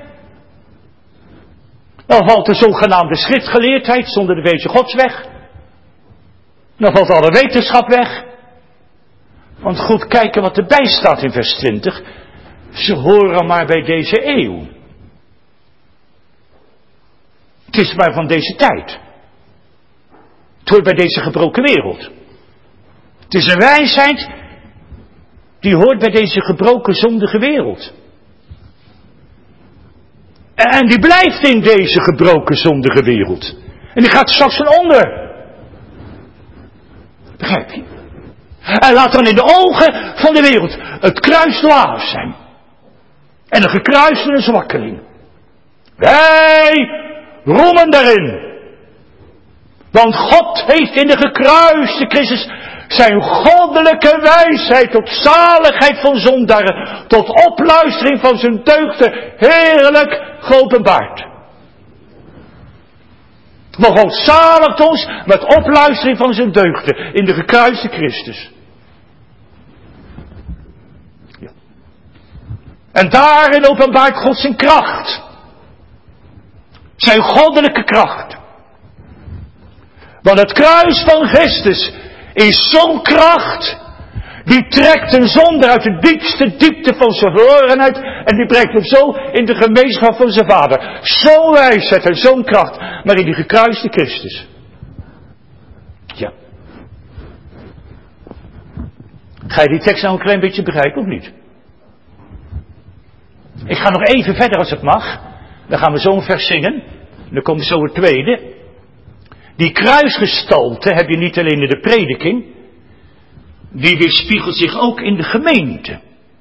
Speaker 1: Dan valt de zogenaamde schriftgeleerdheid zonder de wezen Gods weg. Dan valt alle wetenschap weg. Want goed kijken wat erbij staat in vers 20. Ze horen maar bij deze eeuw. Het is maar van deze tijd. Het hoort bij deze gebroken wereld. Het is een wijsheid die hoort bij deze gebroken zondige wereld. En die blijft in deze gebroken zondige wereld. En die gaat straks van onder. Begrijp je? En laat dan in de ogen van de wereld het kruis dwaas zijn. En de gekruiste een zwakkeling. Wij roemen daarin. Want God heeft in de gekruiste Christus zijn goddelijke wijsheid tot zaligheid van zondaren, tot opluistering van zijn deugden, heerlijk geopenbaard. Want God zaligt ons met opluistering van zijn deugden in de gekruiste Christus. Ja. En daarin openbaart God zijn kracht. Zijn goddelijke kracht. Want het kruis van Christus is zo'n kracht, die trekt een zonde uit de diepste diepte van zijn verlorenheid en die brengt hem zo in de gemeenschap van zijn Vader. Zo'n wijsheid en zo'n kracht, maar in die gekruiste Christus. Ja. Ga je die tekst nou een klein beetje begrijpen of niet? Ik ga nog even verder als het mag. Dan gaan we zo een vers zingen. Dan komt zo het tweede. Die kruisgestalte heb je niet alleen in de prediking. Die weerspiegelt zich ook in de gemeente.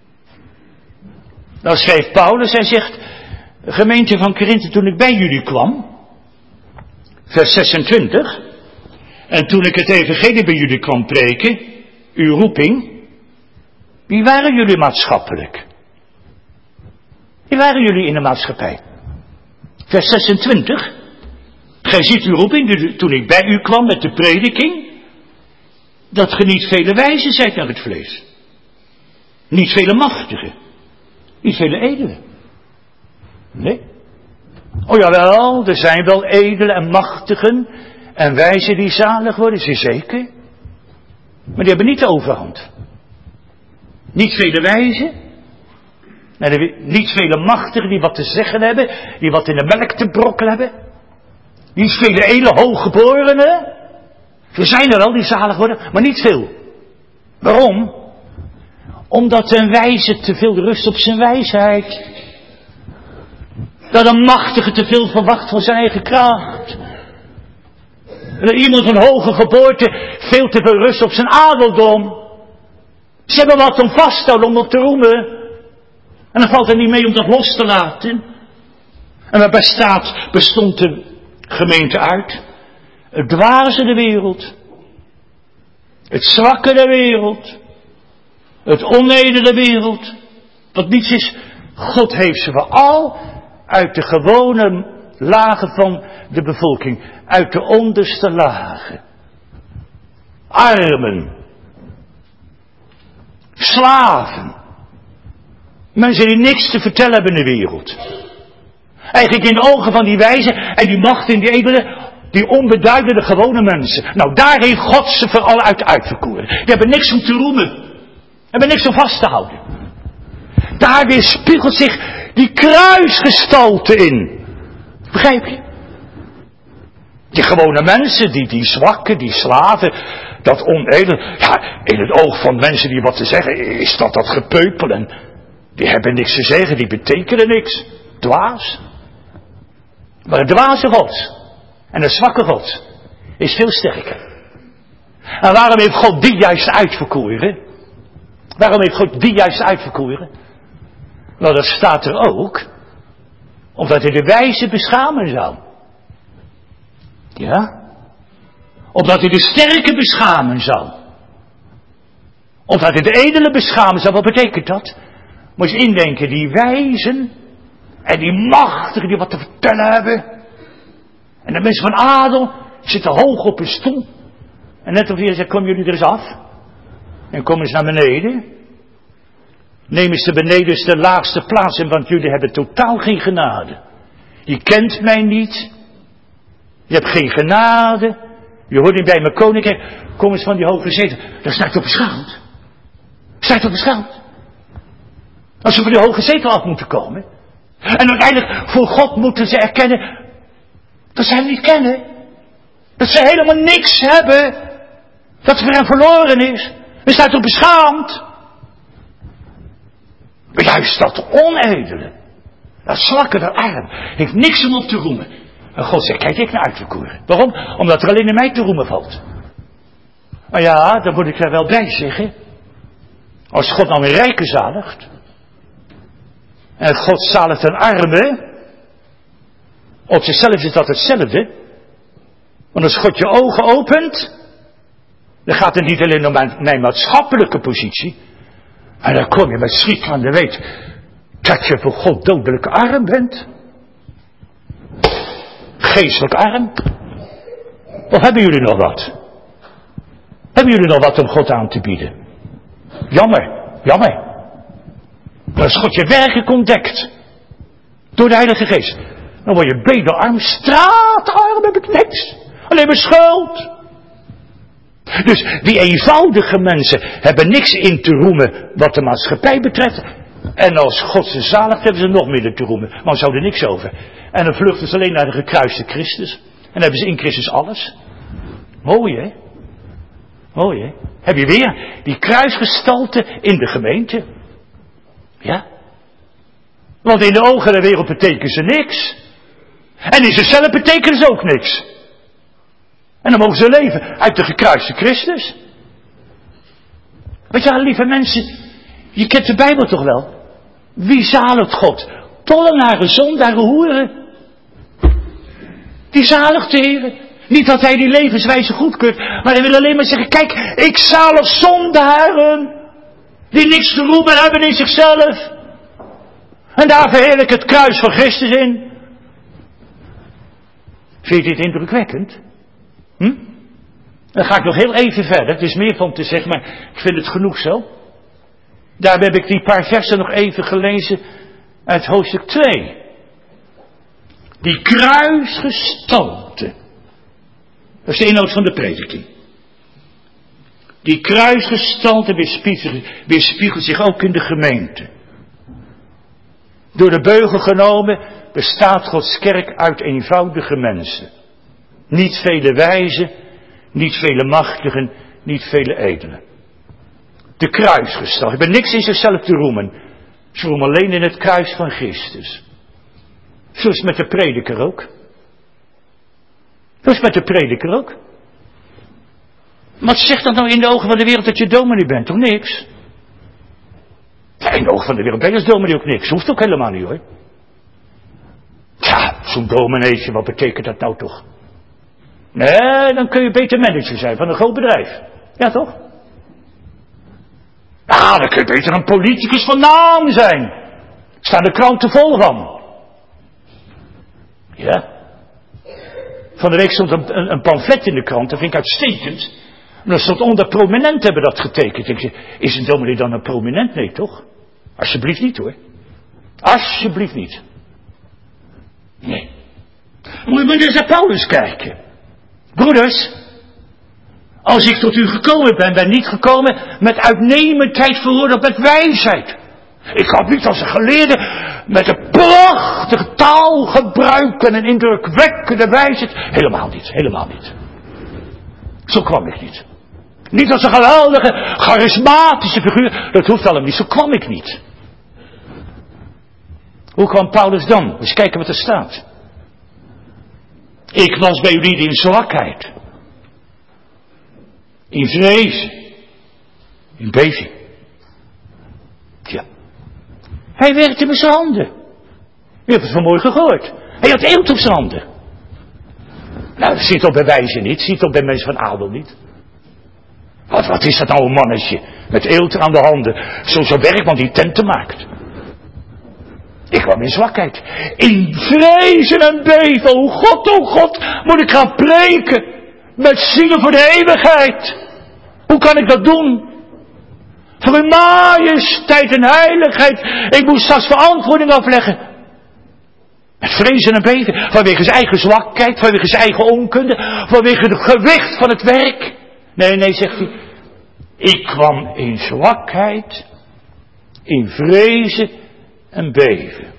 Speaker 1: Nou schrijft Paulus, hij zegt, gemeente van Korinthe, toen ik bij jullie kwam, vers 26, en toen ik het evangelie bij jullie kwam preken, uw roeping, wie waren jullie maatschappelijk? Wie waren jullie in de maatschappij? Vers 26, gij ziet uw roeping, toen ik bij u kwam met de prediking, dat ge niet vele wijzen zijt naar het vlees. Niet vele machtigen. Niet vele edelen. Nee. Oh jawel, er zijn wel edelen en machtigen en wijzen die zalig worden, zeker. Maar die hebben niet de overhand. Niet vele wijzen. Niet vele machtigen die wat te zeggen hebben, die wat in de melk te brokkelen hebben. Niet vele edele hooggeborenen. Er zijn er wel die zalig worden, maar niet veel. Waarom? Omdat een wijze te veel rust op zijn wijsheid. Dat een machtige te veel verwacht van zijn eigen kracht. Dat iemand van hoge geboorte veel te veel rust op zijn adeldom. Ze hebben wat om vast te houden, om op te roemen. En dan valt er niet mee om dat los te laten. En waar bestond de gemeente uit? Het dwaze de wereld. Het zwakke de wereld. Het onedele wereld. Wat niets is. God heeft ze voor al uit de gewone lagen van de bevolking. Uit de onderste lagen. Armen. Slaven. Mensen die niks te vertellen hebben in de wereld. Eigenlijk in de ogen van die wijzen en die macht in die edelen. Die onbeduidende gewone mensen. Nou, daar heeft God ze voor alle uitverkoren. Die hebben niks om te roemen. Hebben niks om vast te houden. Daar weerspiegelt zich die kruisgestalte in. Begrijp je? Die gewone mensen, die zwakken, die slaven, dat onedel. Ja, in het oog van mensen die wat te zeggen, is dat gepeupel. En die hebben niks te zeggen, die betekenen niks. Dwaas. Maar het dwaze God en de zwakke God is veel sterker. En waarom heeft God die juist uitverkoren? Waarom heeft God die juist uitverkoren? Nou, dat staat er ook. Omdat hij de wijze beschamen zou. Ja? Opdat hij de sterke beschamen zal. Opdat hij de edele beschamen zal. Wat betekent dat? Moet je indenken, die wijzen en die machtigen die wat te vertellen hebben. En de mensen van adel zitten hoog op hun stoel. En net of hij zegt, kom jullie er eens af. En kom eens naar beneden. Neem eens de benedenste laagste plaats in, want jullie hebben totaal geen genade. Je kent mij niet. Je hebt geen genade. Je hoort niet bij mijn koninkrijk. Kom eens van die hoge zetel. Daar sta je toch beschaamd. Sta je toch beschaamd. Als ze van die hoge zetel af moeten komen. En uiteindelijk voor God moeten ze erkennen dat ze hem niet kennen. Dat ze helemaal niks hebben. Dat het voor hem verloren is. Dan sta je toch beschaamd. Maar juist dat onedele. Dat slakkende arm. Heeft niks om op te roemen. En God zegt, kijk ik naar uitverkoren. Waarom? Omdat er alleen in mij te roemen valt. Maar ja, dan moet ik er wel bij zeggen. Als God nou een rijke zaligt. En God zaligt een arme. Op zichzelf is dat hetzelfde. Want als God je ogen opent. Dan gaat het niet alleen om mijn maatschappelijke positie. En dan kom je met schrik aan de weet. Dat je voor God dodelijk arm bent. Geestelijk arm. Of hebben jullie nog wat? Hebben jullie nog wat om God aan te bieden? Jammer, jammer. Maar als God je werkelijk ontdekt. Door de Heilige Geest. Dan word je bedelarm, straatarm, heb ik niks. Alleen maar schuld. Dus die eenvoudige mensen hebben niks in te roemen wat de maatschappij betreft. En als God ze zaligt hebben ze nog minder te roemen. Maar ze houden niks over. En dan vluchten ze alleen naar de gekruiste Christus. En dan hebben ze in Christus alles. Mooi hè? Mooi hè? Heb je weer die kruisgestalte in de gemeente? Ja? Want in de ogen der wereld betekenen ze niks. En in zichzelf betekenen ze ook niks. En dan mogen ze leven uit de gekruiste Christus. Weet je, lieve mensen, je kent de Bijbel toch wel? Wie zaligt God? Tollenaren, zondaren, hoeren. Die zaligt de Heer. Niet dat hij die levenswijze goedkeurt, maar hij wil alleen maar zeggen, kijk, ik zalig zondaren. Die niks te roemen hebben in zichzelf. En daar verheerlijk het kruis van Christus in. Vind je dit indrukwekkend? Dan ga ik nog heel even verder. Het is meer van te zeggen, maar ik vind het genoeg zo. Daarom heb ik die paar versen nog even gelezen uit hoofdstuk 2. Die kruisgestalte. Dat is de inhoud van de prediking. Die kruisgestalte weerspiegelt zich ook in de gemeente. Door de beugel genomen bestaat Gods kerk uit eenvoudige mensen. Niet vele wijzen, niet vele machtigen, niet vele edelen. De kruisgestalte. Ik ben niks in zichzelf te roemen. Ze roemen alleen in het kruis van Christus. Zo is het met de prediker ook. Zo is het met de prediker ook. Wat zegt dat nou in de ogen van de wereld dat je dominee bent? Toch niks? Ja, in de ogen van de wereld ben je als dominee ook niks. Hoeft ook helemaal niet hoor. Ja, zo'n domineetje, wat betekent dat nou toch? Nee, dan kun je beter manager zijn van een groot bedrijf. Ja toch? Ja, dan kun je beter een politicus van naam zijn. Staan de kranten vol van. Ja. Van de week stond een pamflet in de krant, dat vind ik uitstekend. En dan stond onder prominent hebben dat getekend. Ik zeg, is een dominee dan een prominent? Nee toch? Alsjeblieft niet hoor. Alsjeblieft niet. Nee. Moet je maar eens naar Paulus kijken. Broeders, als ik tot u gekomen ben niet gekomen met uitnemendheid verhoord, met wijsheid. Ik had niet als een geleerde met een prachtige taalgebruik en een indrukwekkende wijsheid. Helemaal niet, helemaal niet. Zo kwam ik niet. Niet als een geweldige, charismatische figuur. Dat hoeft allemaal niet, zo kwam ik niet. Hoe kwam Paulus dan? Eens kijken wat er staat. Ik was bij jullie in zwakheid. In vrees. In beving. Tja. Hij werkte met zijn handen. Je hebt het vanmorgen gehoord. Hij had eelt op zijn handen. Nou, zie toch bij wijzen niet, zie toch bij mensen van adel niet. Wat is dat nou een mannetje, met eelt aan de handen, zo'n werkman die tenten maakt. Ik kwam in zwakheid, in vrezen en beven, o God, moet ik gaan preken, met zingen voor de eeuwigheid. Hoe kan ik dat doen? Voor uw majesteit en heiligheid, ik moet straks verantwoording afleggen. Met vrezen en beven, vanwege zijn eigen zwakheid, vanwege zijn eigen onkunde, vanwege het gewicht van het werk. Nee, zegt hij, ik kwam in zwakheid, in vrezen en beven.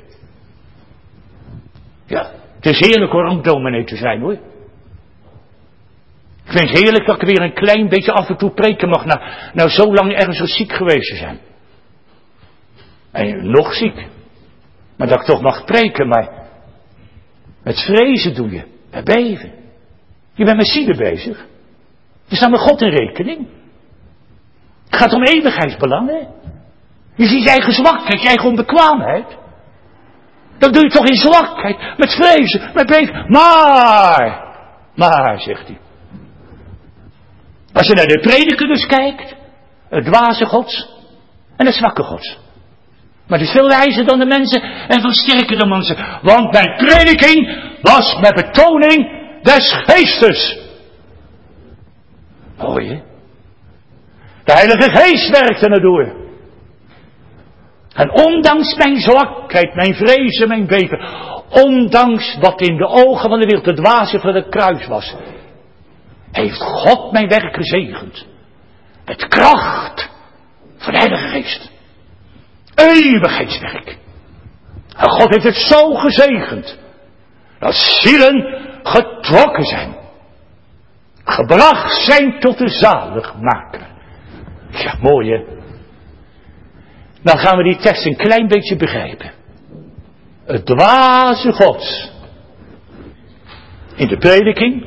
Speaker 1: Ja, het is heerlijk hoor om dominee te zijn hoor. Ik vind het heerlijk dat ik weer een klein beetje af en toe preken mag, nou zo lang ergens zo ziek geweest te zijn. En nog ziek. Maar dat ik toch mag preken, maar met vrezen doe je, met beven. Je bent met zielen bezig. Je staat met God in rekening. Het gaat om eeuwigheidsbelangen. Je ziet je eigen zwakheid, je eigen onbekwaamheid. Dat doe je toch in zwakheid, met vrezen, met beven. Maar, zegt hij. Als je naar de prediker dus kijkt, het dwaze gods en het zwakke gods. Maar het is veel wijzer dan de mensen en veel sterker dan mensen. Want mijn prediking was met betoning des geestes. Hoor je? De Heilige Geest werkte erdoor. En ondanks mijn zwakheid, mijn vrezen, mijn beven, ondanks wat in de ogen van de wereld het dwaze van het kruis was, heeft God mijn werk gezegend. Met kracht van de Heilige Geest. Eeuwigheidswerk. En God heeft het zo gezegend, dat zielen getrokken zijn. Gebracht zijn tot de zaligmaker. Ja, mooi hè. Dan gaan we die tekst een klein beetje begrijpen. Het dwaze gods. In de prediking.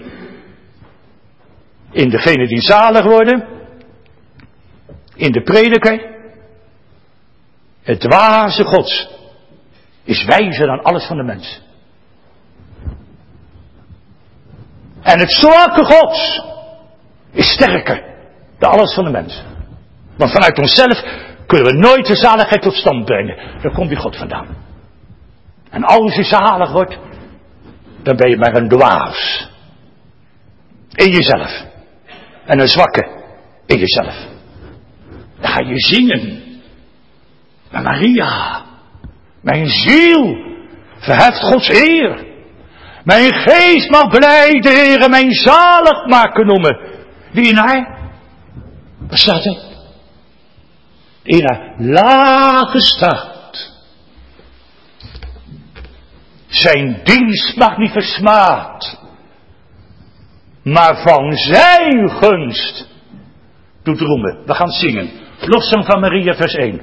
Speaker 1: In degene die zalig worden. In de prediker. Het dwaze gods is wijzer dan alles van de mens. En het zwakke gods is sterker dan alles van de mens. Want vanuit onszelf kunnen we nooit de zaligheid tot stand brengen. Daar komt bij God vandaan. En als je zalig wordt, dan ben je maar een dwaas. In jezelf. En een zwakke in jezelf. Dan ga je zingen. Maar Maria, mijn ziel verheft Gods eer. Mijn geest mag blijde Heere, mijn zaligmaker noemen. Wie in haar? Wat staat er? In haar lage staat. Zijn dienst mag niet versmaad. Maar van zijn gunst doet roemen. We gaan zingen. Lofzang van Maria vers 1.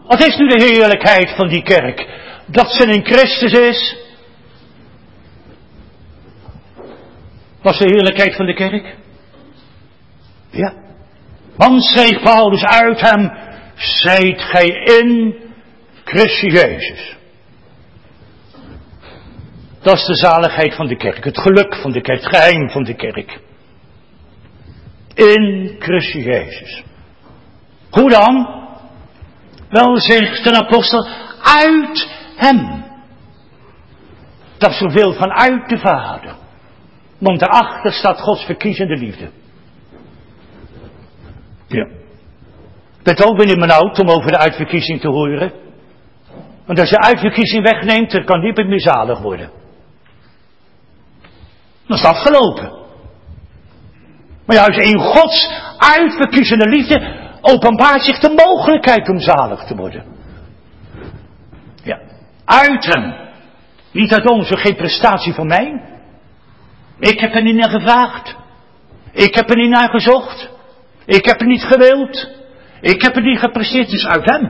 Speaker 1: Wat is nu de heerlijkheid van die kerk? Dat ze in Christus is. Wat is de heerlijkheid van de kerk? Ja. Want schreef Paulus uit hem, zijt gij in Christus Jezus. Dat is de zaligheid van de kerk, het geluk van de kerk, het geheim van de kerk. In Christus Jezus. Hoe dan? Wel, zegt de apostel, uit hem. Dat is zoveel van uit de Vader. Want daarachter staat Gods verkiezende liefde. Ja. Ik ben ook weer in mijn auto om over de uitverkiezing te horen. Want als je uitverkiezing wegneemt, dan kan niemand meer zalig worden. Dan is het afgelopen. Maar juist in Gods uitverkiezende liefde openbaart zich de mogelijkheid om zalig te worden. Ja, uit hem. Niet uit ons, geen prestatie van mij. Ik heb er niet naar gevraagd. Ik heb er niet naar gezocht. Ik heb er niet gewild. Ik heb er niet gepresteerd, dus uit hem.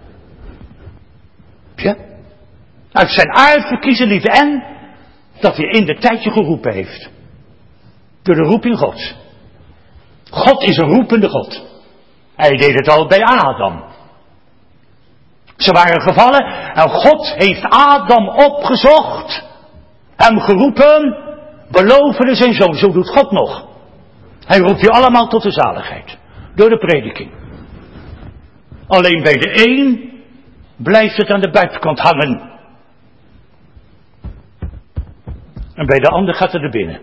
Speaker 1: Ja. Uit zijn uitverkiezende liefde en dat hij in de tijdje geroepen heeft. Door de roeping Gods. God is een roepende God. Hij deed het al bij Adam. Ze waren gevallen en God heeft Adam opgezocht. Hem geroepen. Beloven zijn zoon. Zo doet God nog. Hij roept je allemaal tot de zaligheid. Door de prediking. Alleen bij de een blijft het aan de buitenkant hangen. En bij de ander gaat het er binnen.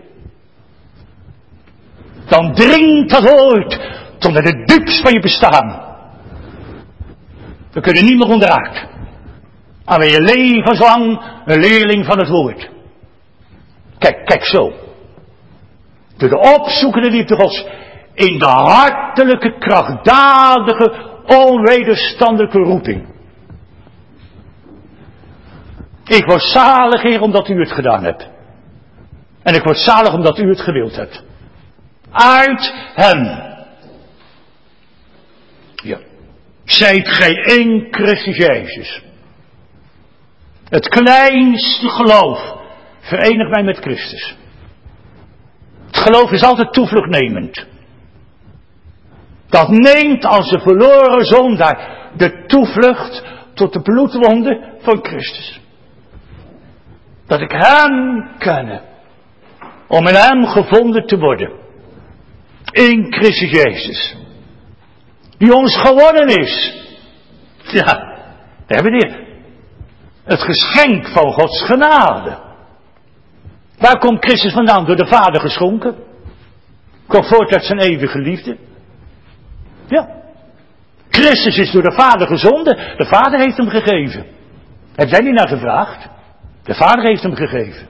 Speaker 1: Dan dringt dat woord tot in de diepst van je bestaan. We kunnen niet meer onderuit. En ben je levenslang een leerling van het woord. Kijk zo. Door de opzoekende liefde Gods. In de hartelijke, krachtdadige, onwederstandelijke roeping. Ik word zalig, Heer, omdat u het gedaan hebt. En ik word zalig omdat u het gewild hebt. Uit hem. Ja. Zijt gij in Christus Jezus. Het kleinste geloof verenigt mij met Christus. Het geloof is altijd toevluchtnemend. Dat neemt als de verloren zondaar de toevlucht tot de bloedwonden van Christus. Dat ik hem ken. Om in hem gevonden te worden. In Christus Jezus. Die ons geworden is. Ja, daar hebben we het. Het geschenk van Gods genade. Waar komt Christus vandaan? Door de Vader geschonken. Komt voort uit zijn eeuwige liefde. Ja. Christus is door de Vader gezonden. De Vader heeft hem gegeven. Heb jij niet naar gevraagd? De Vader heeft hem gegeven.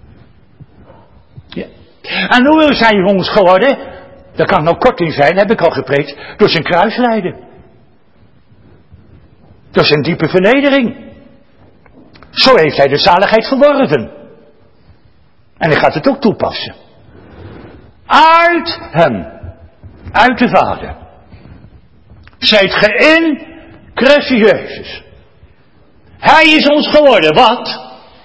Speaker 1: Ja. En hoe is hij ons geworden? Daar kan nog kort in zijn, heb ik al gepreekt. Door zijn kruislijden. Door zijn diepe vernedering. Zo heeft hij de zaligheid verworven. En hij gaat het ook toepassen. Uit hem. Uit de Vader. Zijt ge in Christus Jezus. Hij is ons geworden. Wat?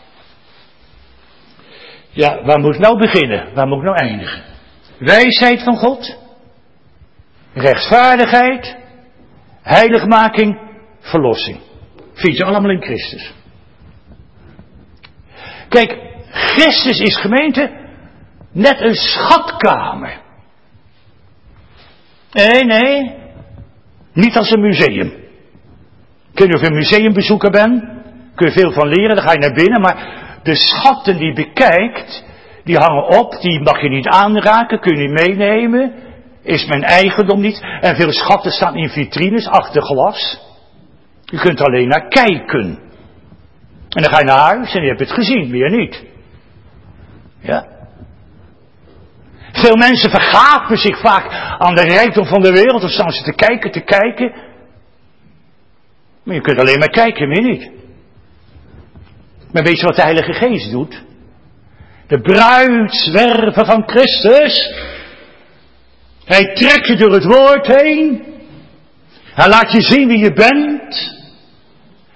Speaker 1: Ja, waar moet ik nou beginnen? Waar moet ik nou eindigen? Wijsheid van God. Rechtvaardigheid. Heiligmaking. Verlossing. Vind je allemaal in Christus. Kijk, Christus is gemeente net een schatkamer. Nee. Niet als een museum. Kun je of een museumbezoeker bent, kun je veel van leren, dan ga je naar binnen, maar de schatten die je bekijkt, die hangen op, die mag je niet aanraken, kun je niet meenemen, is mijn eigendom niet. En veel schatten staan in vitrines achter glas. Je kunt er alleen naar kijken. En dan ga je naar huis en je hebt het gezien, meer niet. Ja. Veel mensen vergapen zich vaak aan de rijkdom van de wereld. Dan staan ze te kijken. Maar je kunt alleen maar kijken, meer niet. Maar weet je wat de Heilige Geest doet? De bruidswerven van Christus. Hij trekt je door het woord heen. Hij laat je zien wie je bent.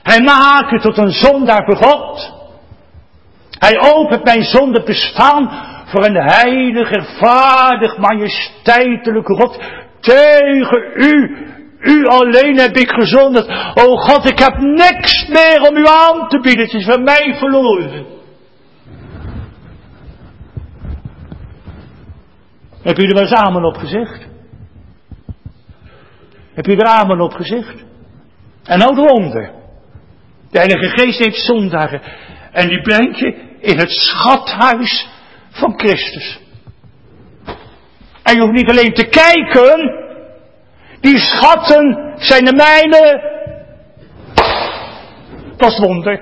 Speaker 1: Hij maakt het tot een zondaar voor God. Hij opent mijn zonde bestaan voor een heilig, rechtvaardig, majesteitelijke God. Tegen u alleen heb ik gezondigd. O God, ik heb niks meer om u aan te bieden. Het is van mij verloren. Heb u er wel eens amen op gezegd? Heb u er amen op gezegd? En nou de wonder. De Heilige Geest neemt zondaren en die brengt je in het schathuis van Christus. En je hoeft niet alleen te kijken. Die schatten zijn de mijne. Dat is wonder.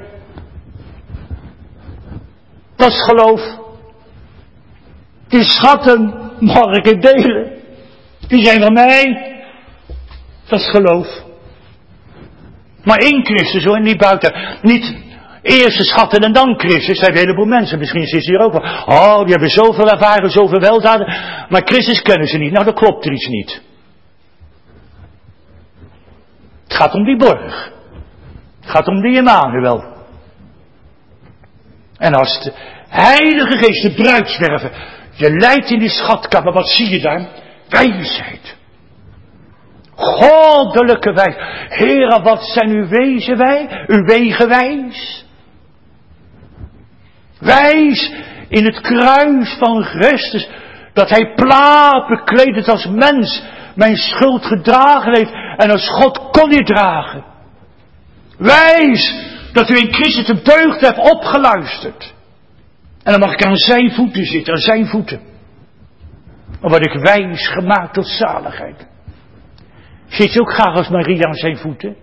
Speaker 1: Dat is geloof. Die schatten mag ik het delen. Die zijn van mij. Dat is geloof. Maar in Christus hoor, niet buiten. Niet eerst de schatten en dan Christus. Zijn een heleboel mensen. Misschien zit hier ook wel. Oh, die hebben zoveel ervaren, zoveel weldaden. Maar Christus kennen ze niet. Nou, dat klopt er iets niet. Het gaat om die borg. Het gaat om die Emmanuel. En als de Heilige Geest de bruidswerven je leidt in die schatkamer, wat zie je daar? Wijsheid. Goddelijke wijs. Heere, wat zijn uw wezen uw wegen wijs. Wijs in het kruis van Christus, dat hij plaat bekleed als mens mijn schuld gedragen heeft en als God kon hij dragen. Wijs dat u in Christus de deugd hebt opgeluisterd. En dan mag ik aan zijn voeten zitten, aan zijn voeten. Dan word ik wijs gemaakt tot zaligheid. Zit je ook graag als Maria aan zijn voeten?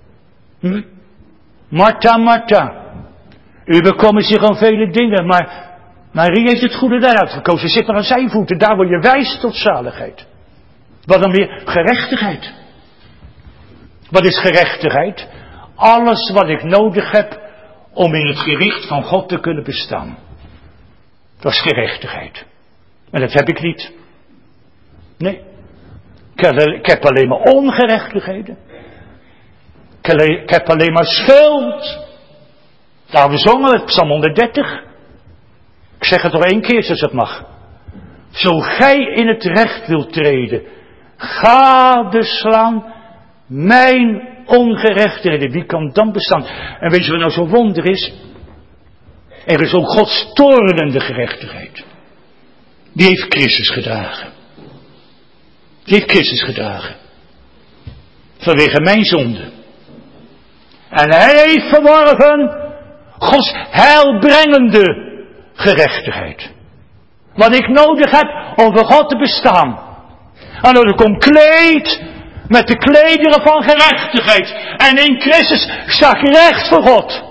Speaker 1: Martha, Martha. U bekommert zich aan vele dingen, maar Maria heeft het goede daaruit gekozen. Zit maar aan zijn voeten, daar word je wijs tot zaligheid. Wat dan weer? Gerechtigheid. Wat is gerechtigheid? Alles wat ik nodig heb om in het gericht van God te kunnen bestaan. Dat is gerechtigheid. En dat heb ik niet. Nee. Ik heb alleen maar ongerechtigheden. Ik heb alleen maar schuld. Daar we zongen het Psalm 130. Ik zeg het nog 1 keer zoals het mag. Zo gij in het recht wilt treden, gadeslaan mijn ongerechtigheden. Wie kan dan bestaan? En weet je wat nou zo'n wonder is? Er is ook Gods toornende gerechtigheid. Die heeft Christus gedragen. Die heeft Christus gedragen. Vanwege mijn zonde. En hij heeft verworven Gods heilbrengende gerechtigheid. Wat ik nodig heb om voor God te bestaan. En dat ik omkleed met de klederen van gerechtigheid. En in Christus sta ik recht voor God.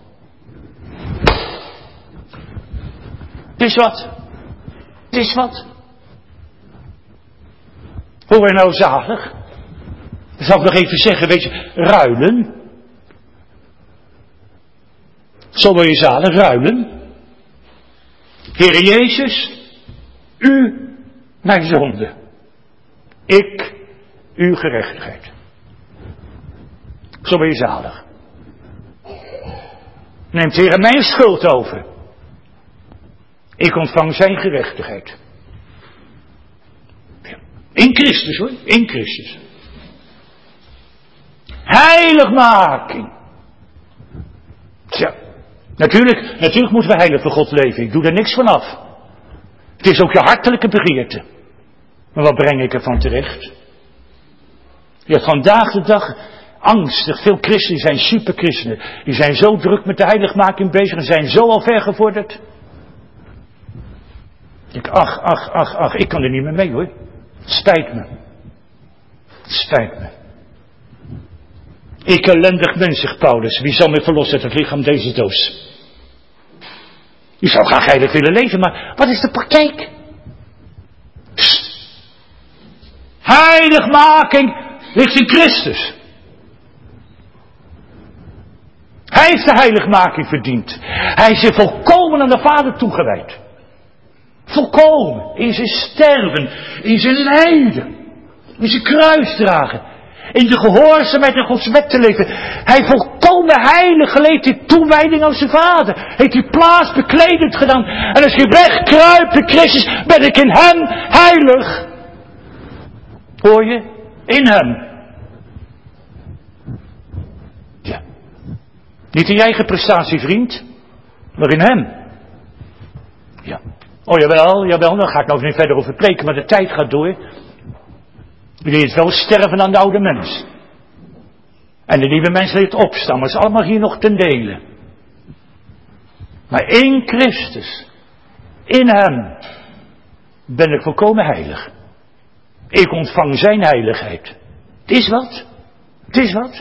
Speaker 1: Dit is wat. Dit is wat. Hoe word je nou zalig? Dat zal ik nog even zeggen, weet je, ruilen. Zo word je zalig, ruilen. Heere Jezus, u mijn zonde. Ik uw gerechtigheid. Zo ben je zalig. Neemt Heere mijn schuld over. Ik ontvang zijn gerechtigheid. In Christus hoor, in Christus. Heiligmaking. Tja, natuurlijk moeten we heilig voor God leven. Ik doe er niks van af. Het is ook je hartelijke begeerte. Maar wat breng ik ervan terecht? Je hebt vandaag de dag angstig. Veel christenen zijn superchristenen. Die zijn zo druk met de heiligmaking bezig en zijn zo al ver gevorderd. Ik ach, ik kan er niet meer mee hoor. Het spijt me. Het spijt me. Ik ellendig mens, zegt Paulus. Wie zal mij verlossen uit het lichaam deze doos? Je zou graag heilig willen leven, maar wat is de praktijk? Psst. Heiligmaking ligt in Christus. Hij heeft de heiligmaking verdiend. Hij is er volkomen aan de Vader toegewijd. Volkomen. In zijn sterven. In zijn lijden. In zijn kruisdragen. In de gehoorzaamheid aan Gods wet te leven. Hij volkomen heilig geleefd in toewijding aan zijn vader. Heeft hij plaats bekledend gedaan. En als je wegkruipt in Christus, ben ik in hem heilig. Hoor je? In hem. Ja. Niet in je eigen prestatie, vriend. Maar in hem. Ja. Oh jawel, daar ga ik nou niet verder over preken, maar de tijd gaat door. Je leert wel sterven aan de oude mens. En de nieuwe mens leert opstaan, maar het is allemaal hier nog ten dele. Maar in Christus, in hem, ben ik volkomen heilig. Ik ontvang zijn heiligheid. Het is wat. Het is wat.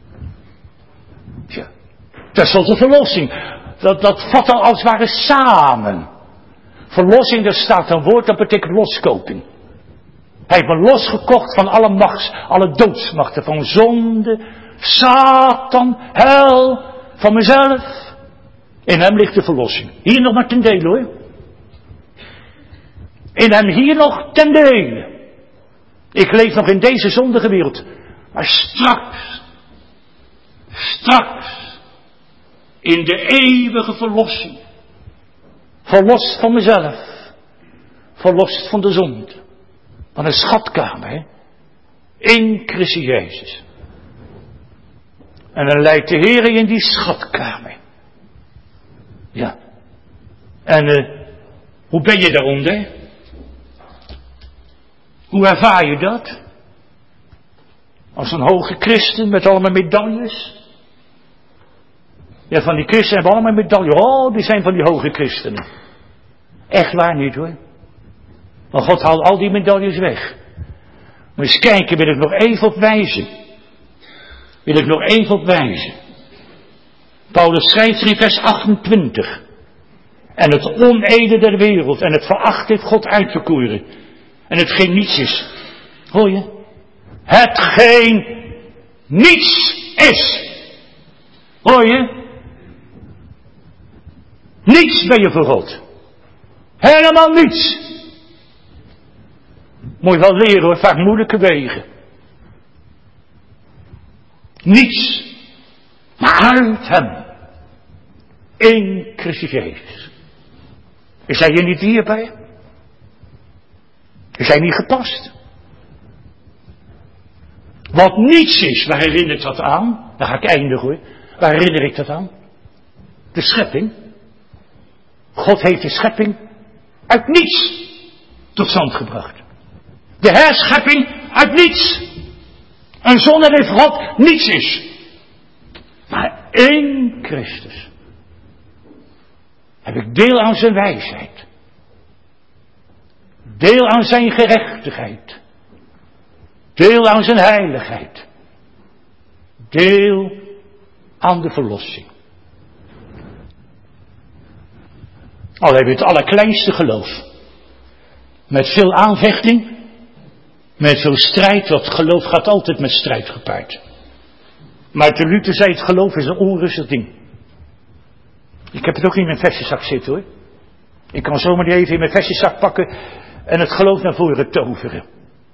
Speaker 1: Ja. Dat is de verlossing. Dat vat al als het ware samen. Verlossing, daar staat een woord, dat betekent loskoping. Hij heeft me losgekocht van alle machts, alle doodsmachten, van zonde, Satan, hel, van mezelf. In hem ligt de verlossing. Hier nog maar ten dele hoor. In hem hier nog ten dele. Ik leef nog in deze zondige wereld. Maar straks, in de eeuwige verlossing. Verlost van mezelf. Verlost van de zonde. Van een schatkamer, hè. In Christus Jezus. En dan leidt de Heer je in die schatkamer. Ja. En hoe ben je daaronder? Hoe ervaar je dat? Als een hoge christen met allemaal medailles? Ja, van die christenen hebben allemaal medailles. Oh, die zijn van die hoge christenen. Echt waar niet hoor. Maar God haalt al die medailles weg. Maar eens kijken, wil ik nog even op wijzen. Paulus schrijft in vers 28. En het onedele der wereld en het veracht heeft God uitverkoren. En hetgeen niets is. Hoor je? Hetgeen niets is. Hoor je? Niets ben je voor God. Helemaal niets. Moet je wel leren hoor, vaak moeilijke wegen. Niets. Maar uit hem. In Christus Jezus. Is hij je niet dierbaar? Is hij niet gepast? Wat niets is, waar herinnert dat aan? Daar ga ik eindigen hoor. Waar herinner ik dat aan? De schepping. God heeft de schepping uit niets tot stand gebracht. De herschepping uit niets. En zonder dat God niets is. Maar in Christus heb ik deel aan zijn wijsheid. Deel aan zijn gerechtigheid. Deel aan zijn heiligheid. Deel aan de verlossing. Al heb je het allerkleinste geloof. Met veel aanvechting. Met veel strijd. Want geloof gaat altijd met strijd gepaard. Maar de Luther zei, het geloof is een onrustig ding. Ik heb het ook in mijn vestjeszak zitten hoor. Ik kan zomaar die even in mijn vestjeszak pakken en het geloof naar voren toveren.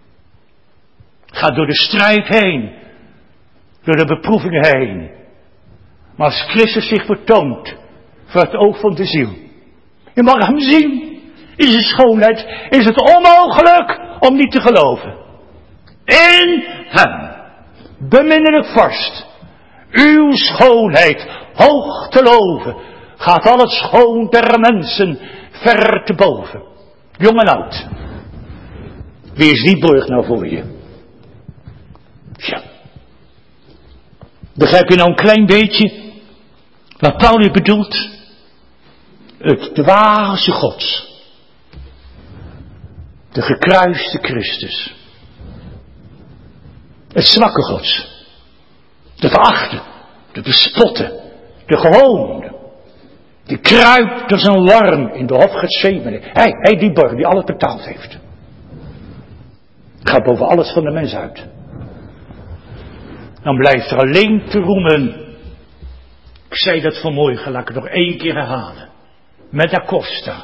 Speaker 1: Ga door de strijd heen. Door de beproevingen heen. Maar als Christus zich vertoont voor het oog van de ziel. Je mag hem zien. In zijn schoonheid is het onmogelijk om niet te geloven. In hem. Beminnelijk vorst. Uw schoonheid hoog te loven. Gaat al het schoon der mensen ver te boven. Jong en oud. Wie is die borg nou voor je? Tja. Begrijp je nou een klein beetje wat Paulus bedoelt? Het dwaze Gods. De gekruiste Christus. Het zwakke Gods. De verachte. De bespotte. De gehoonde. Die kruipt als een worm in de hof Getsemane. Hij die borg die alles betaald heeft. Gaat boven alles van de mens uit. Dan blijft er alleen te roemen. Ik zei dat vanmorgen, laat ik het nog 1 keer herhalen. Met Acosta.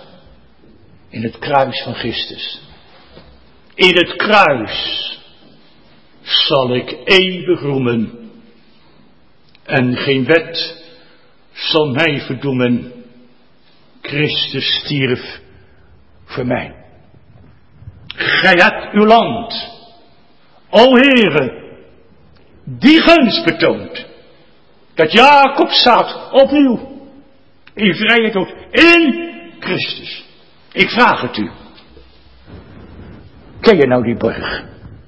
Speaker 1: In het kruis van Christus. In het kruis. zal ik eeuwig roemen. En geen wet zal mij verdoemen. Christus stierf voor mij. Gij hebt uw land, o Heere, die gunst betoont, dat Jacob staat opnieuw in vrijheid dood in Christus. Ik vraag het u. Ken je nou die borg?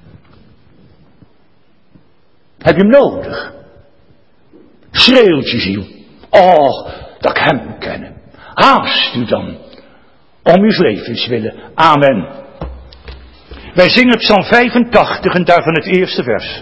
Speaker 1: Heb je hem nodig? Schreeuwt je ziel. Oh, dat ik hem kennen. Haast u dan. Om uw levens willen. Amen. Wij zingen Psalm 85 en daarvan het eerste vers.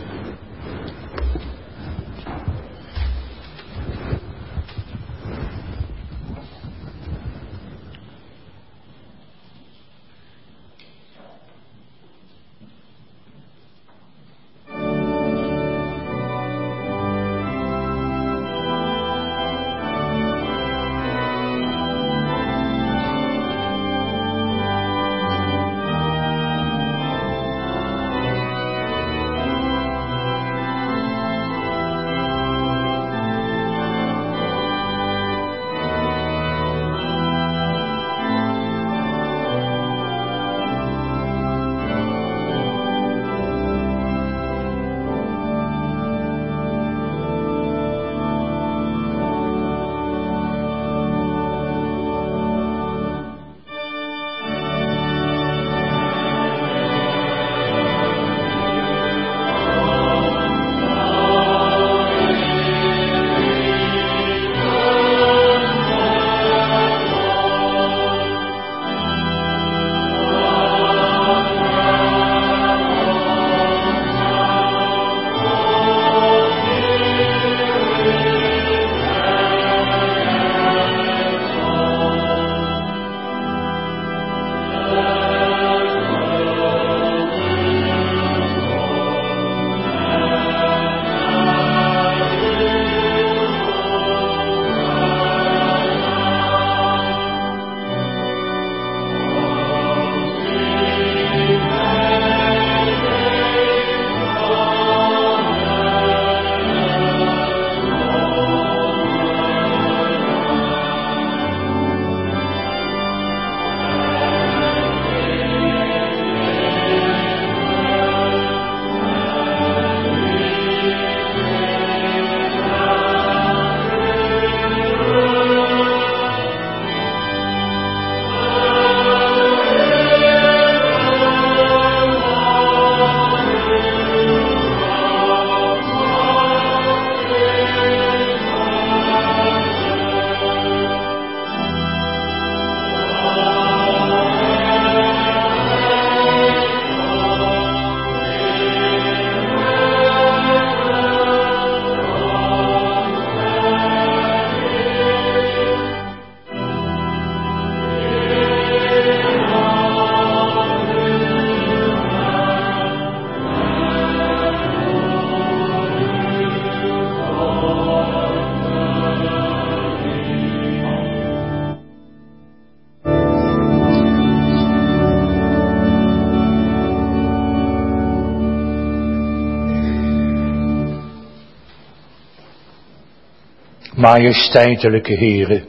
Speaker 1: Majesteitelijke Heere,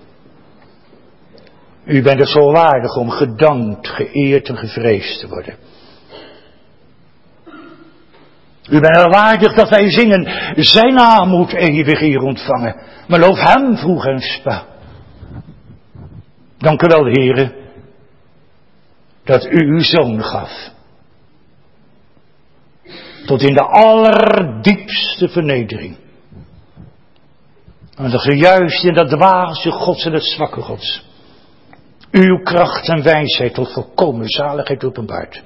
Speaker 1: u bent er zo waardig om gedankt, geëerd en gevreesd te worden. U bent er waardig dat wij zingen, zijn naam moet eeuwig hier ontvangen, maar loof hem vroeg en spa. Dank u wel, Heere, dat u uw zoon gaf. Tot in de allerdiepste vernedering. En dat juist in dat dwaze gods en het zwakke gods uw kracht en wijsheid tot volkomen zaligheid openbaart.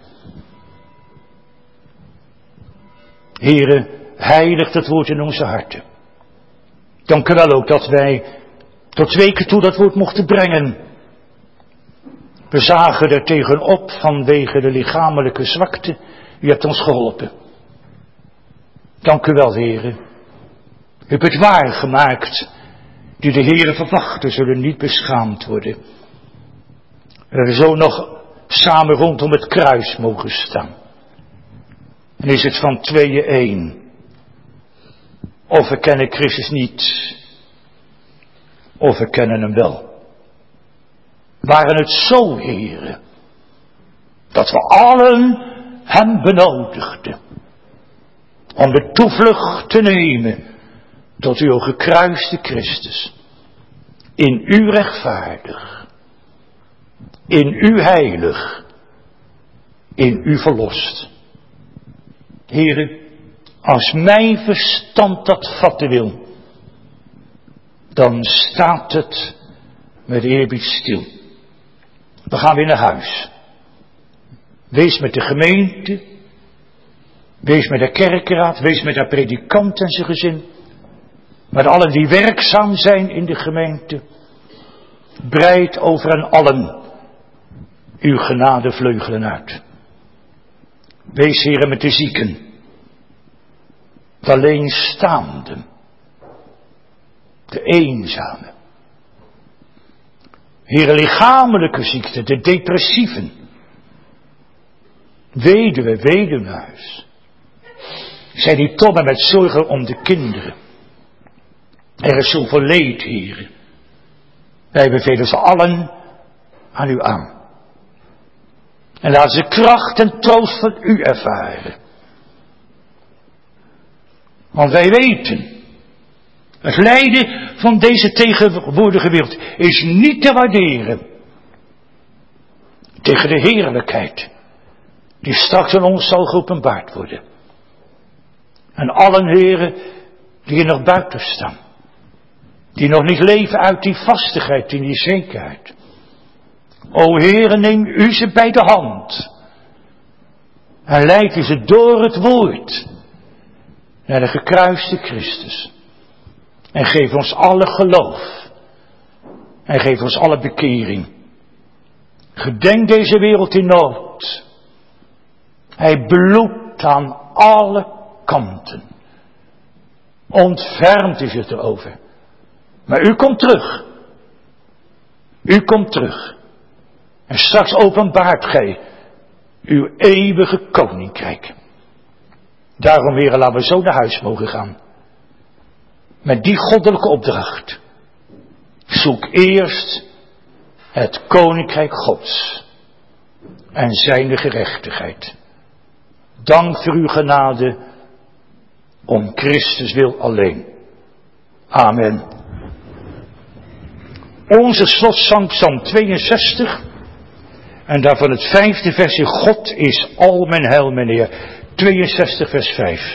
Speaker 1: Heere, heiligt het woord in onze harten. Dank u wel ook dat wij tot 2 keer toe dat woord mochten brengen. We zagen er tegenop vanwege de lichamelijke zwakte. U hebt ons geholpen. Dank u wel, Heere. U hebt het waargemaakt. Die de Heere verwachten zullen niet beschaamd worden. We zo nog samen rondom het kruis mogen staan. En is het van tweeën één. Of we kennen Christus niet. Of we kennen hem wel. Waren het zo, Heere, dat we allen hem benodigden. Om de toevlucht te nemen tot uw gekruiste Christus. In u rechtvaardig. In u heilig. In u verlost. Heere, als mijn verstand dat vatten wil, dan staat het met eerbied stil. We gaan weer naar huis. Wees met de gemeente. Wees met de kerkraad. Wees met de predikant en zijn gezin. Met allen die werkzaam zijn in de gemeente. Breid over hen allen uw genadevleugelen uit. Wees, Heere, met de zieken. De alleenstaanden. De eenzamen. Heere, lichamelijke ziekte, de depressieven. Weduwe, weduwnaars. Zij die tobben met zorgen om de kinderen. Er is zoveel leed, Heere. Wij bevelen ze allen aan u aan. En laat ze kracht en troost van u ervaren. Want wij weten, het lijden van deze tegenwoordige wereld is niet te waarderen tegen de heerlijkheid die straks aan ons zal geopenbaard worden. En allen, heren, die er nog buiten staan, die nog niet leven uit die vastigheid, in die zekerheid. O Heere, neem u ze bij de hand en leid u ze door het woord naar de gekruiste Christus. En geef ons alle geloof. En geef ons alle bekering. Gedenk deze wereld in nood. Hij bloedt aan alle kanten. Ontfermd is het erover. Maar u komt terug. U komt terug. En straks openbaart gij uw eeuwige koninkrijk. Daarom, Heere, laten we zo naar huis mogen gaan. Met die goddelijke opdracht. Zoek eerst het koninkrijk Gods. En zijn gerechtigheid. Dank voor uw genade. Om Christus wil alleen. Amen. Onze slotzang Psalm 62. En daarvan het 5e versje. God is al mijn heil, mijn Heer. 62 vers 5.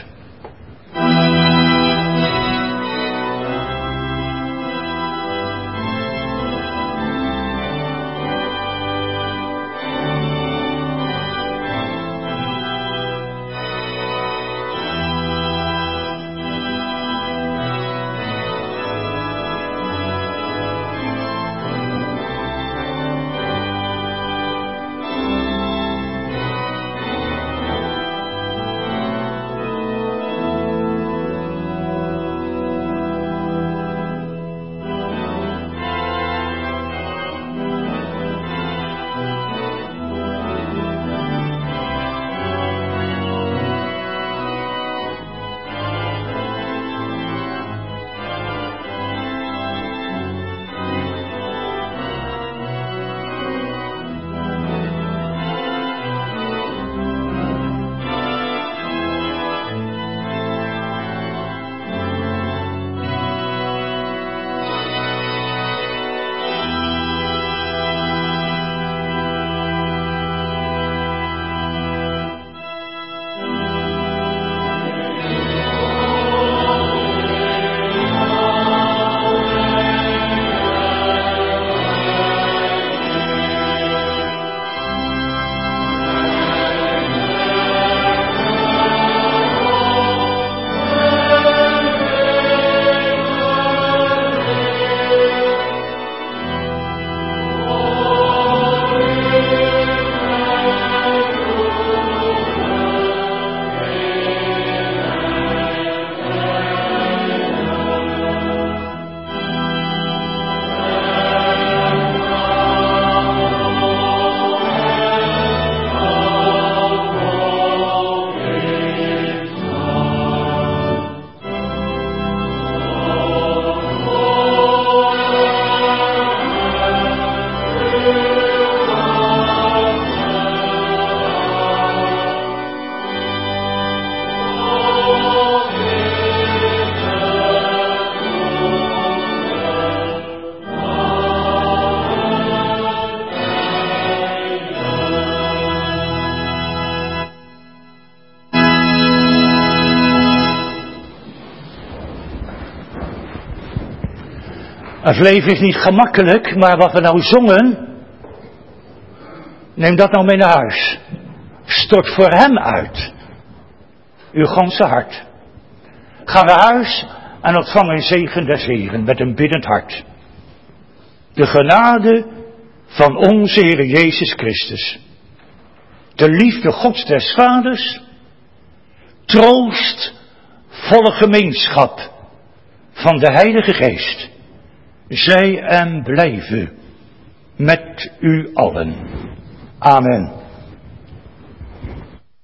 Speaker 1: Het leven is niet gemakkelijk, maar wat we nou zongen, neem dat nou mee naar huis. Stort voor hem uit uw ganse hart. Ga naar huis en ontvang een zegen des Heren met een biddend hart. De genade van onze Heer Jezus Christus, de liefde Gods des Vaders, troost, volle gemeenschap van de Heilige Geest, zij en blijven met u allen. Amen.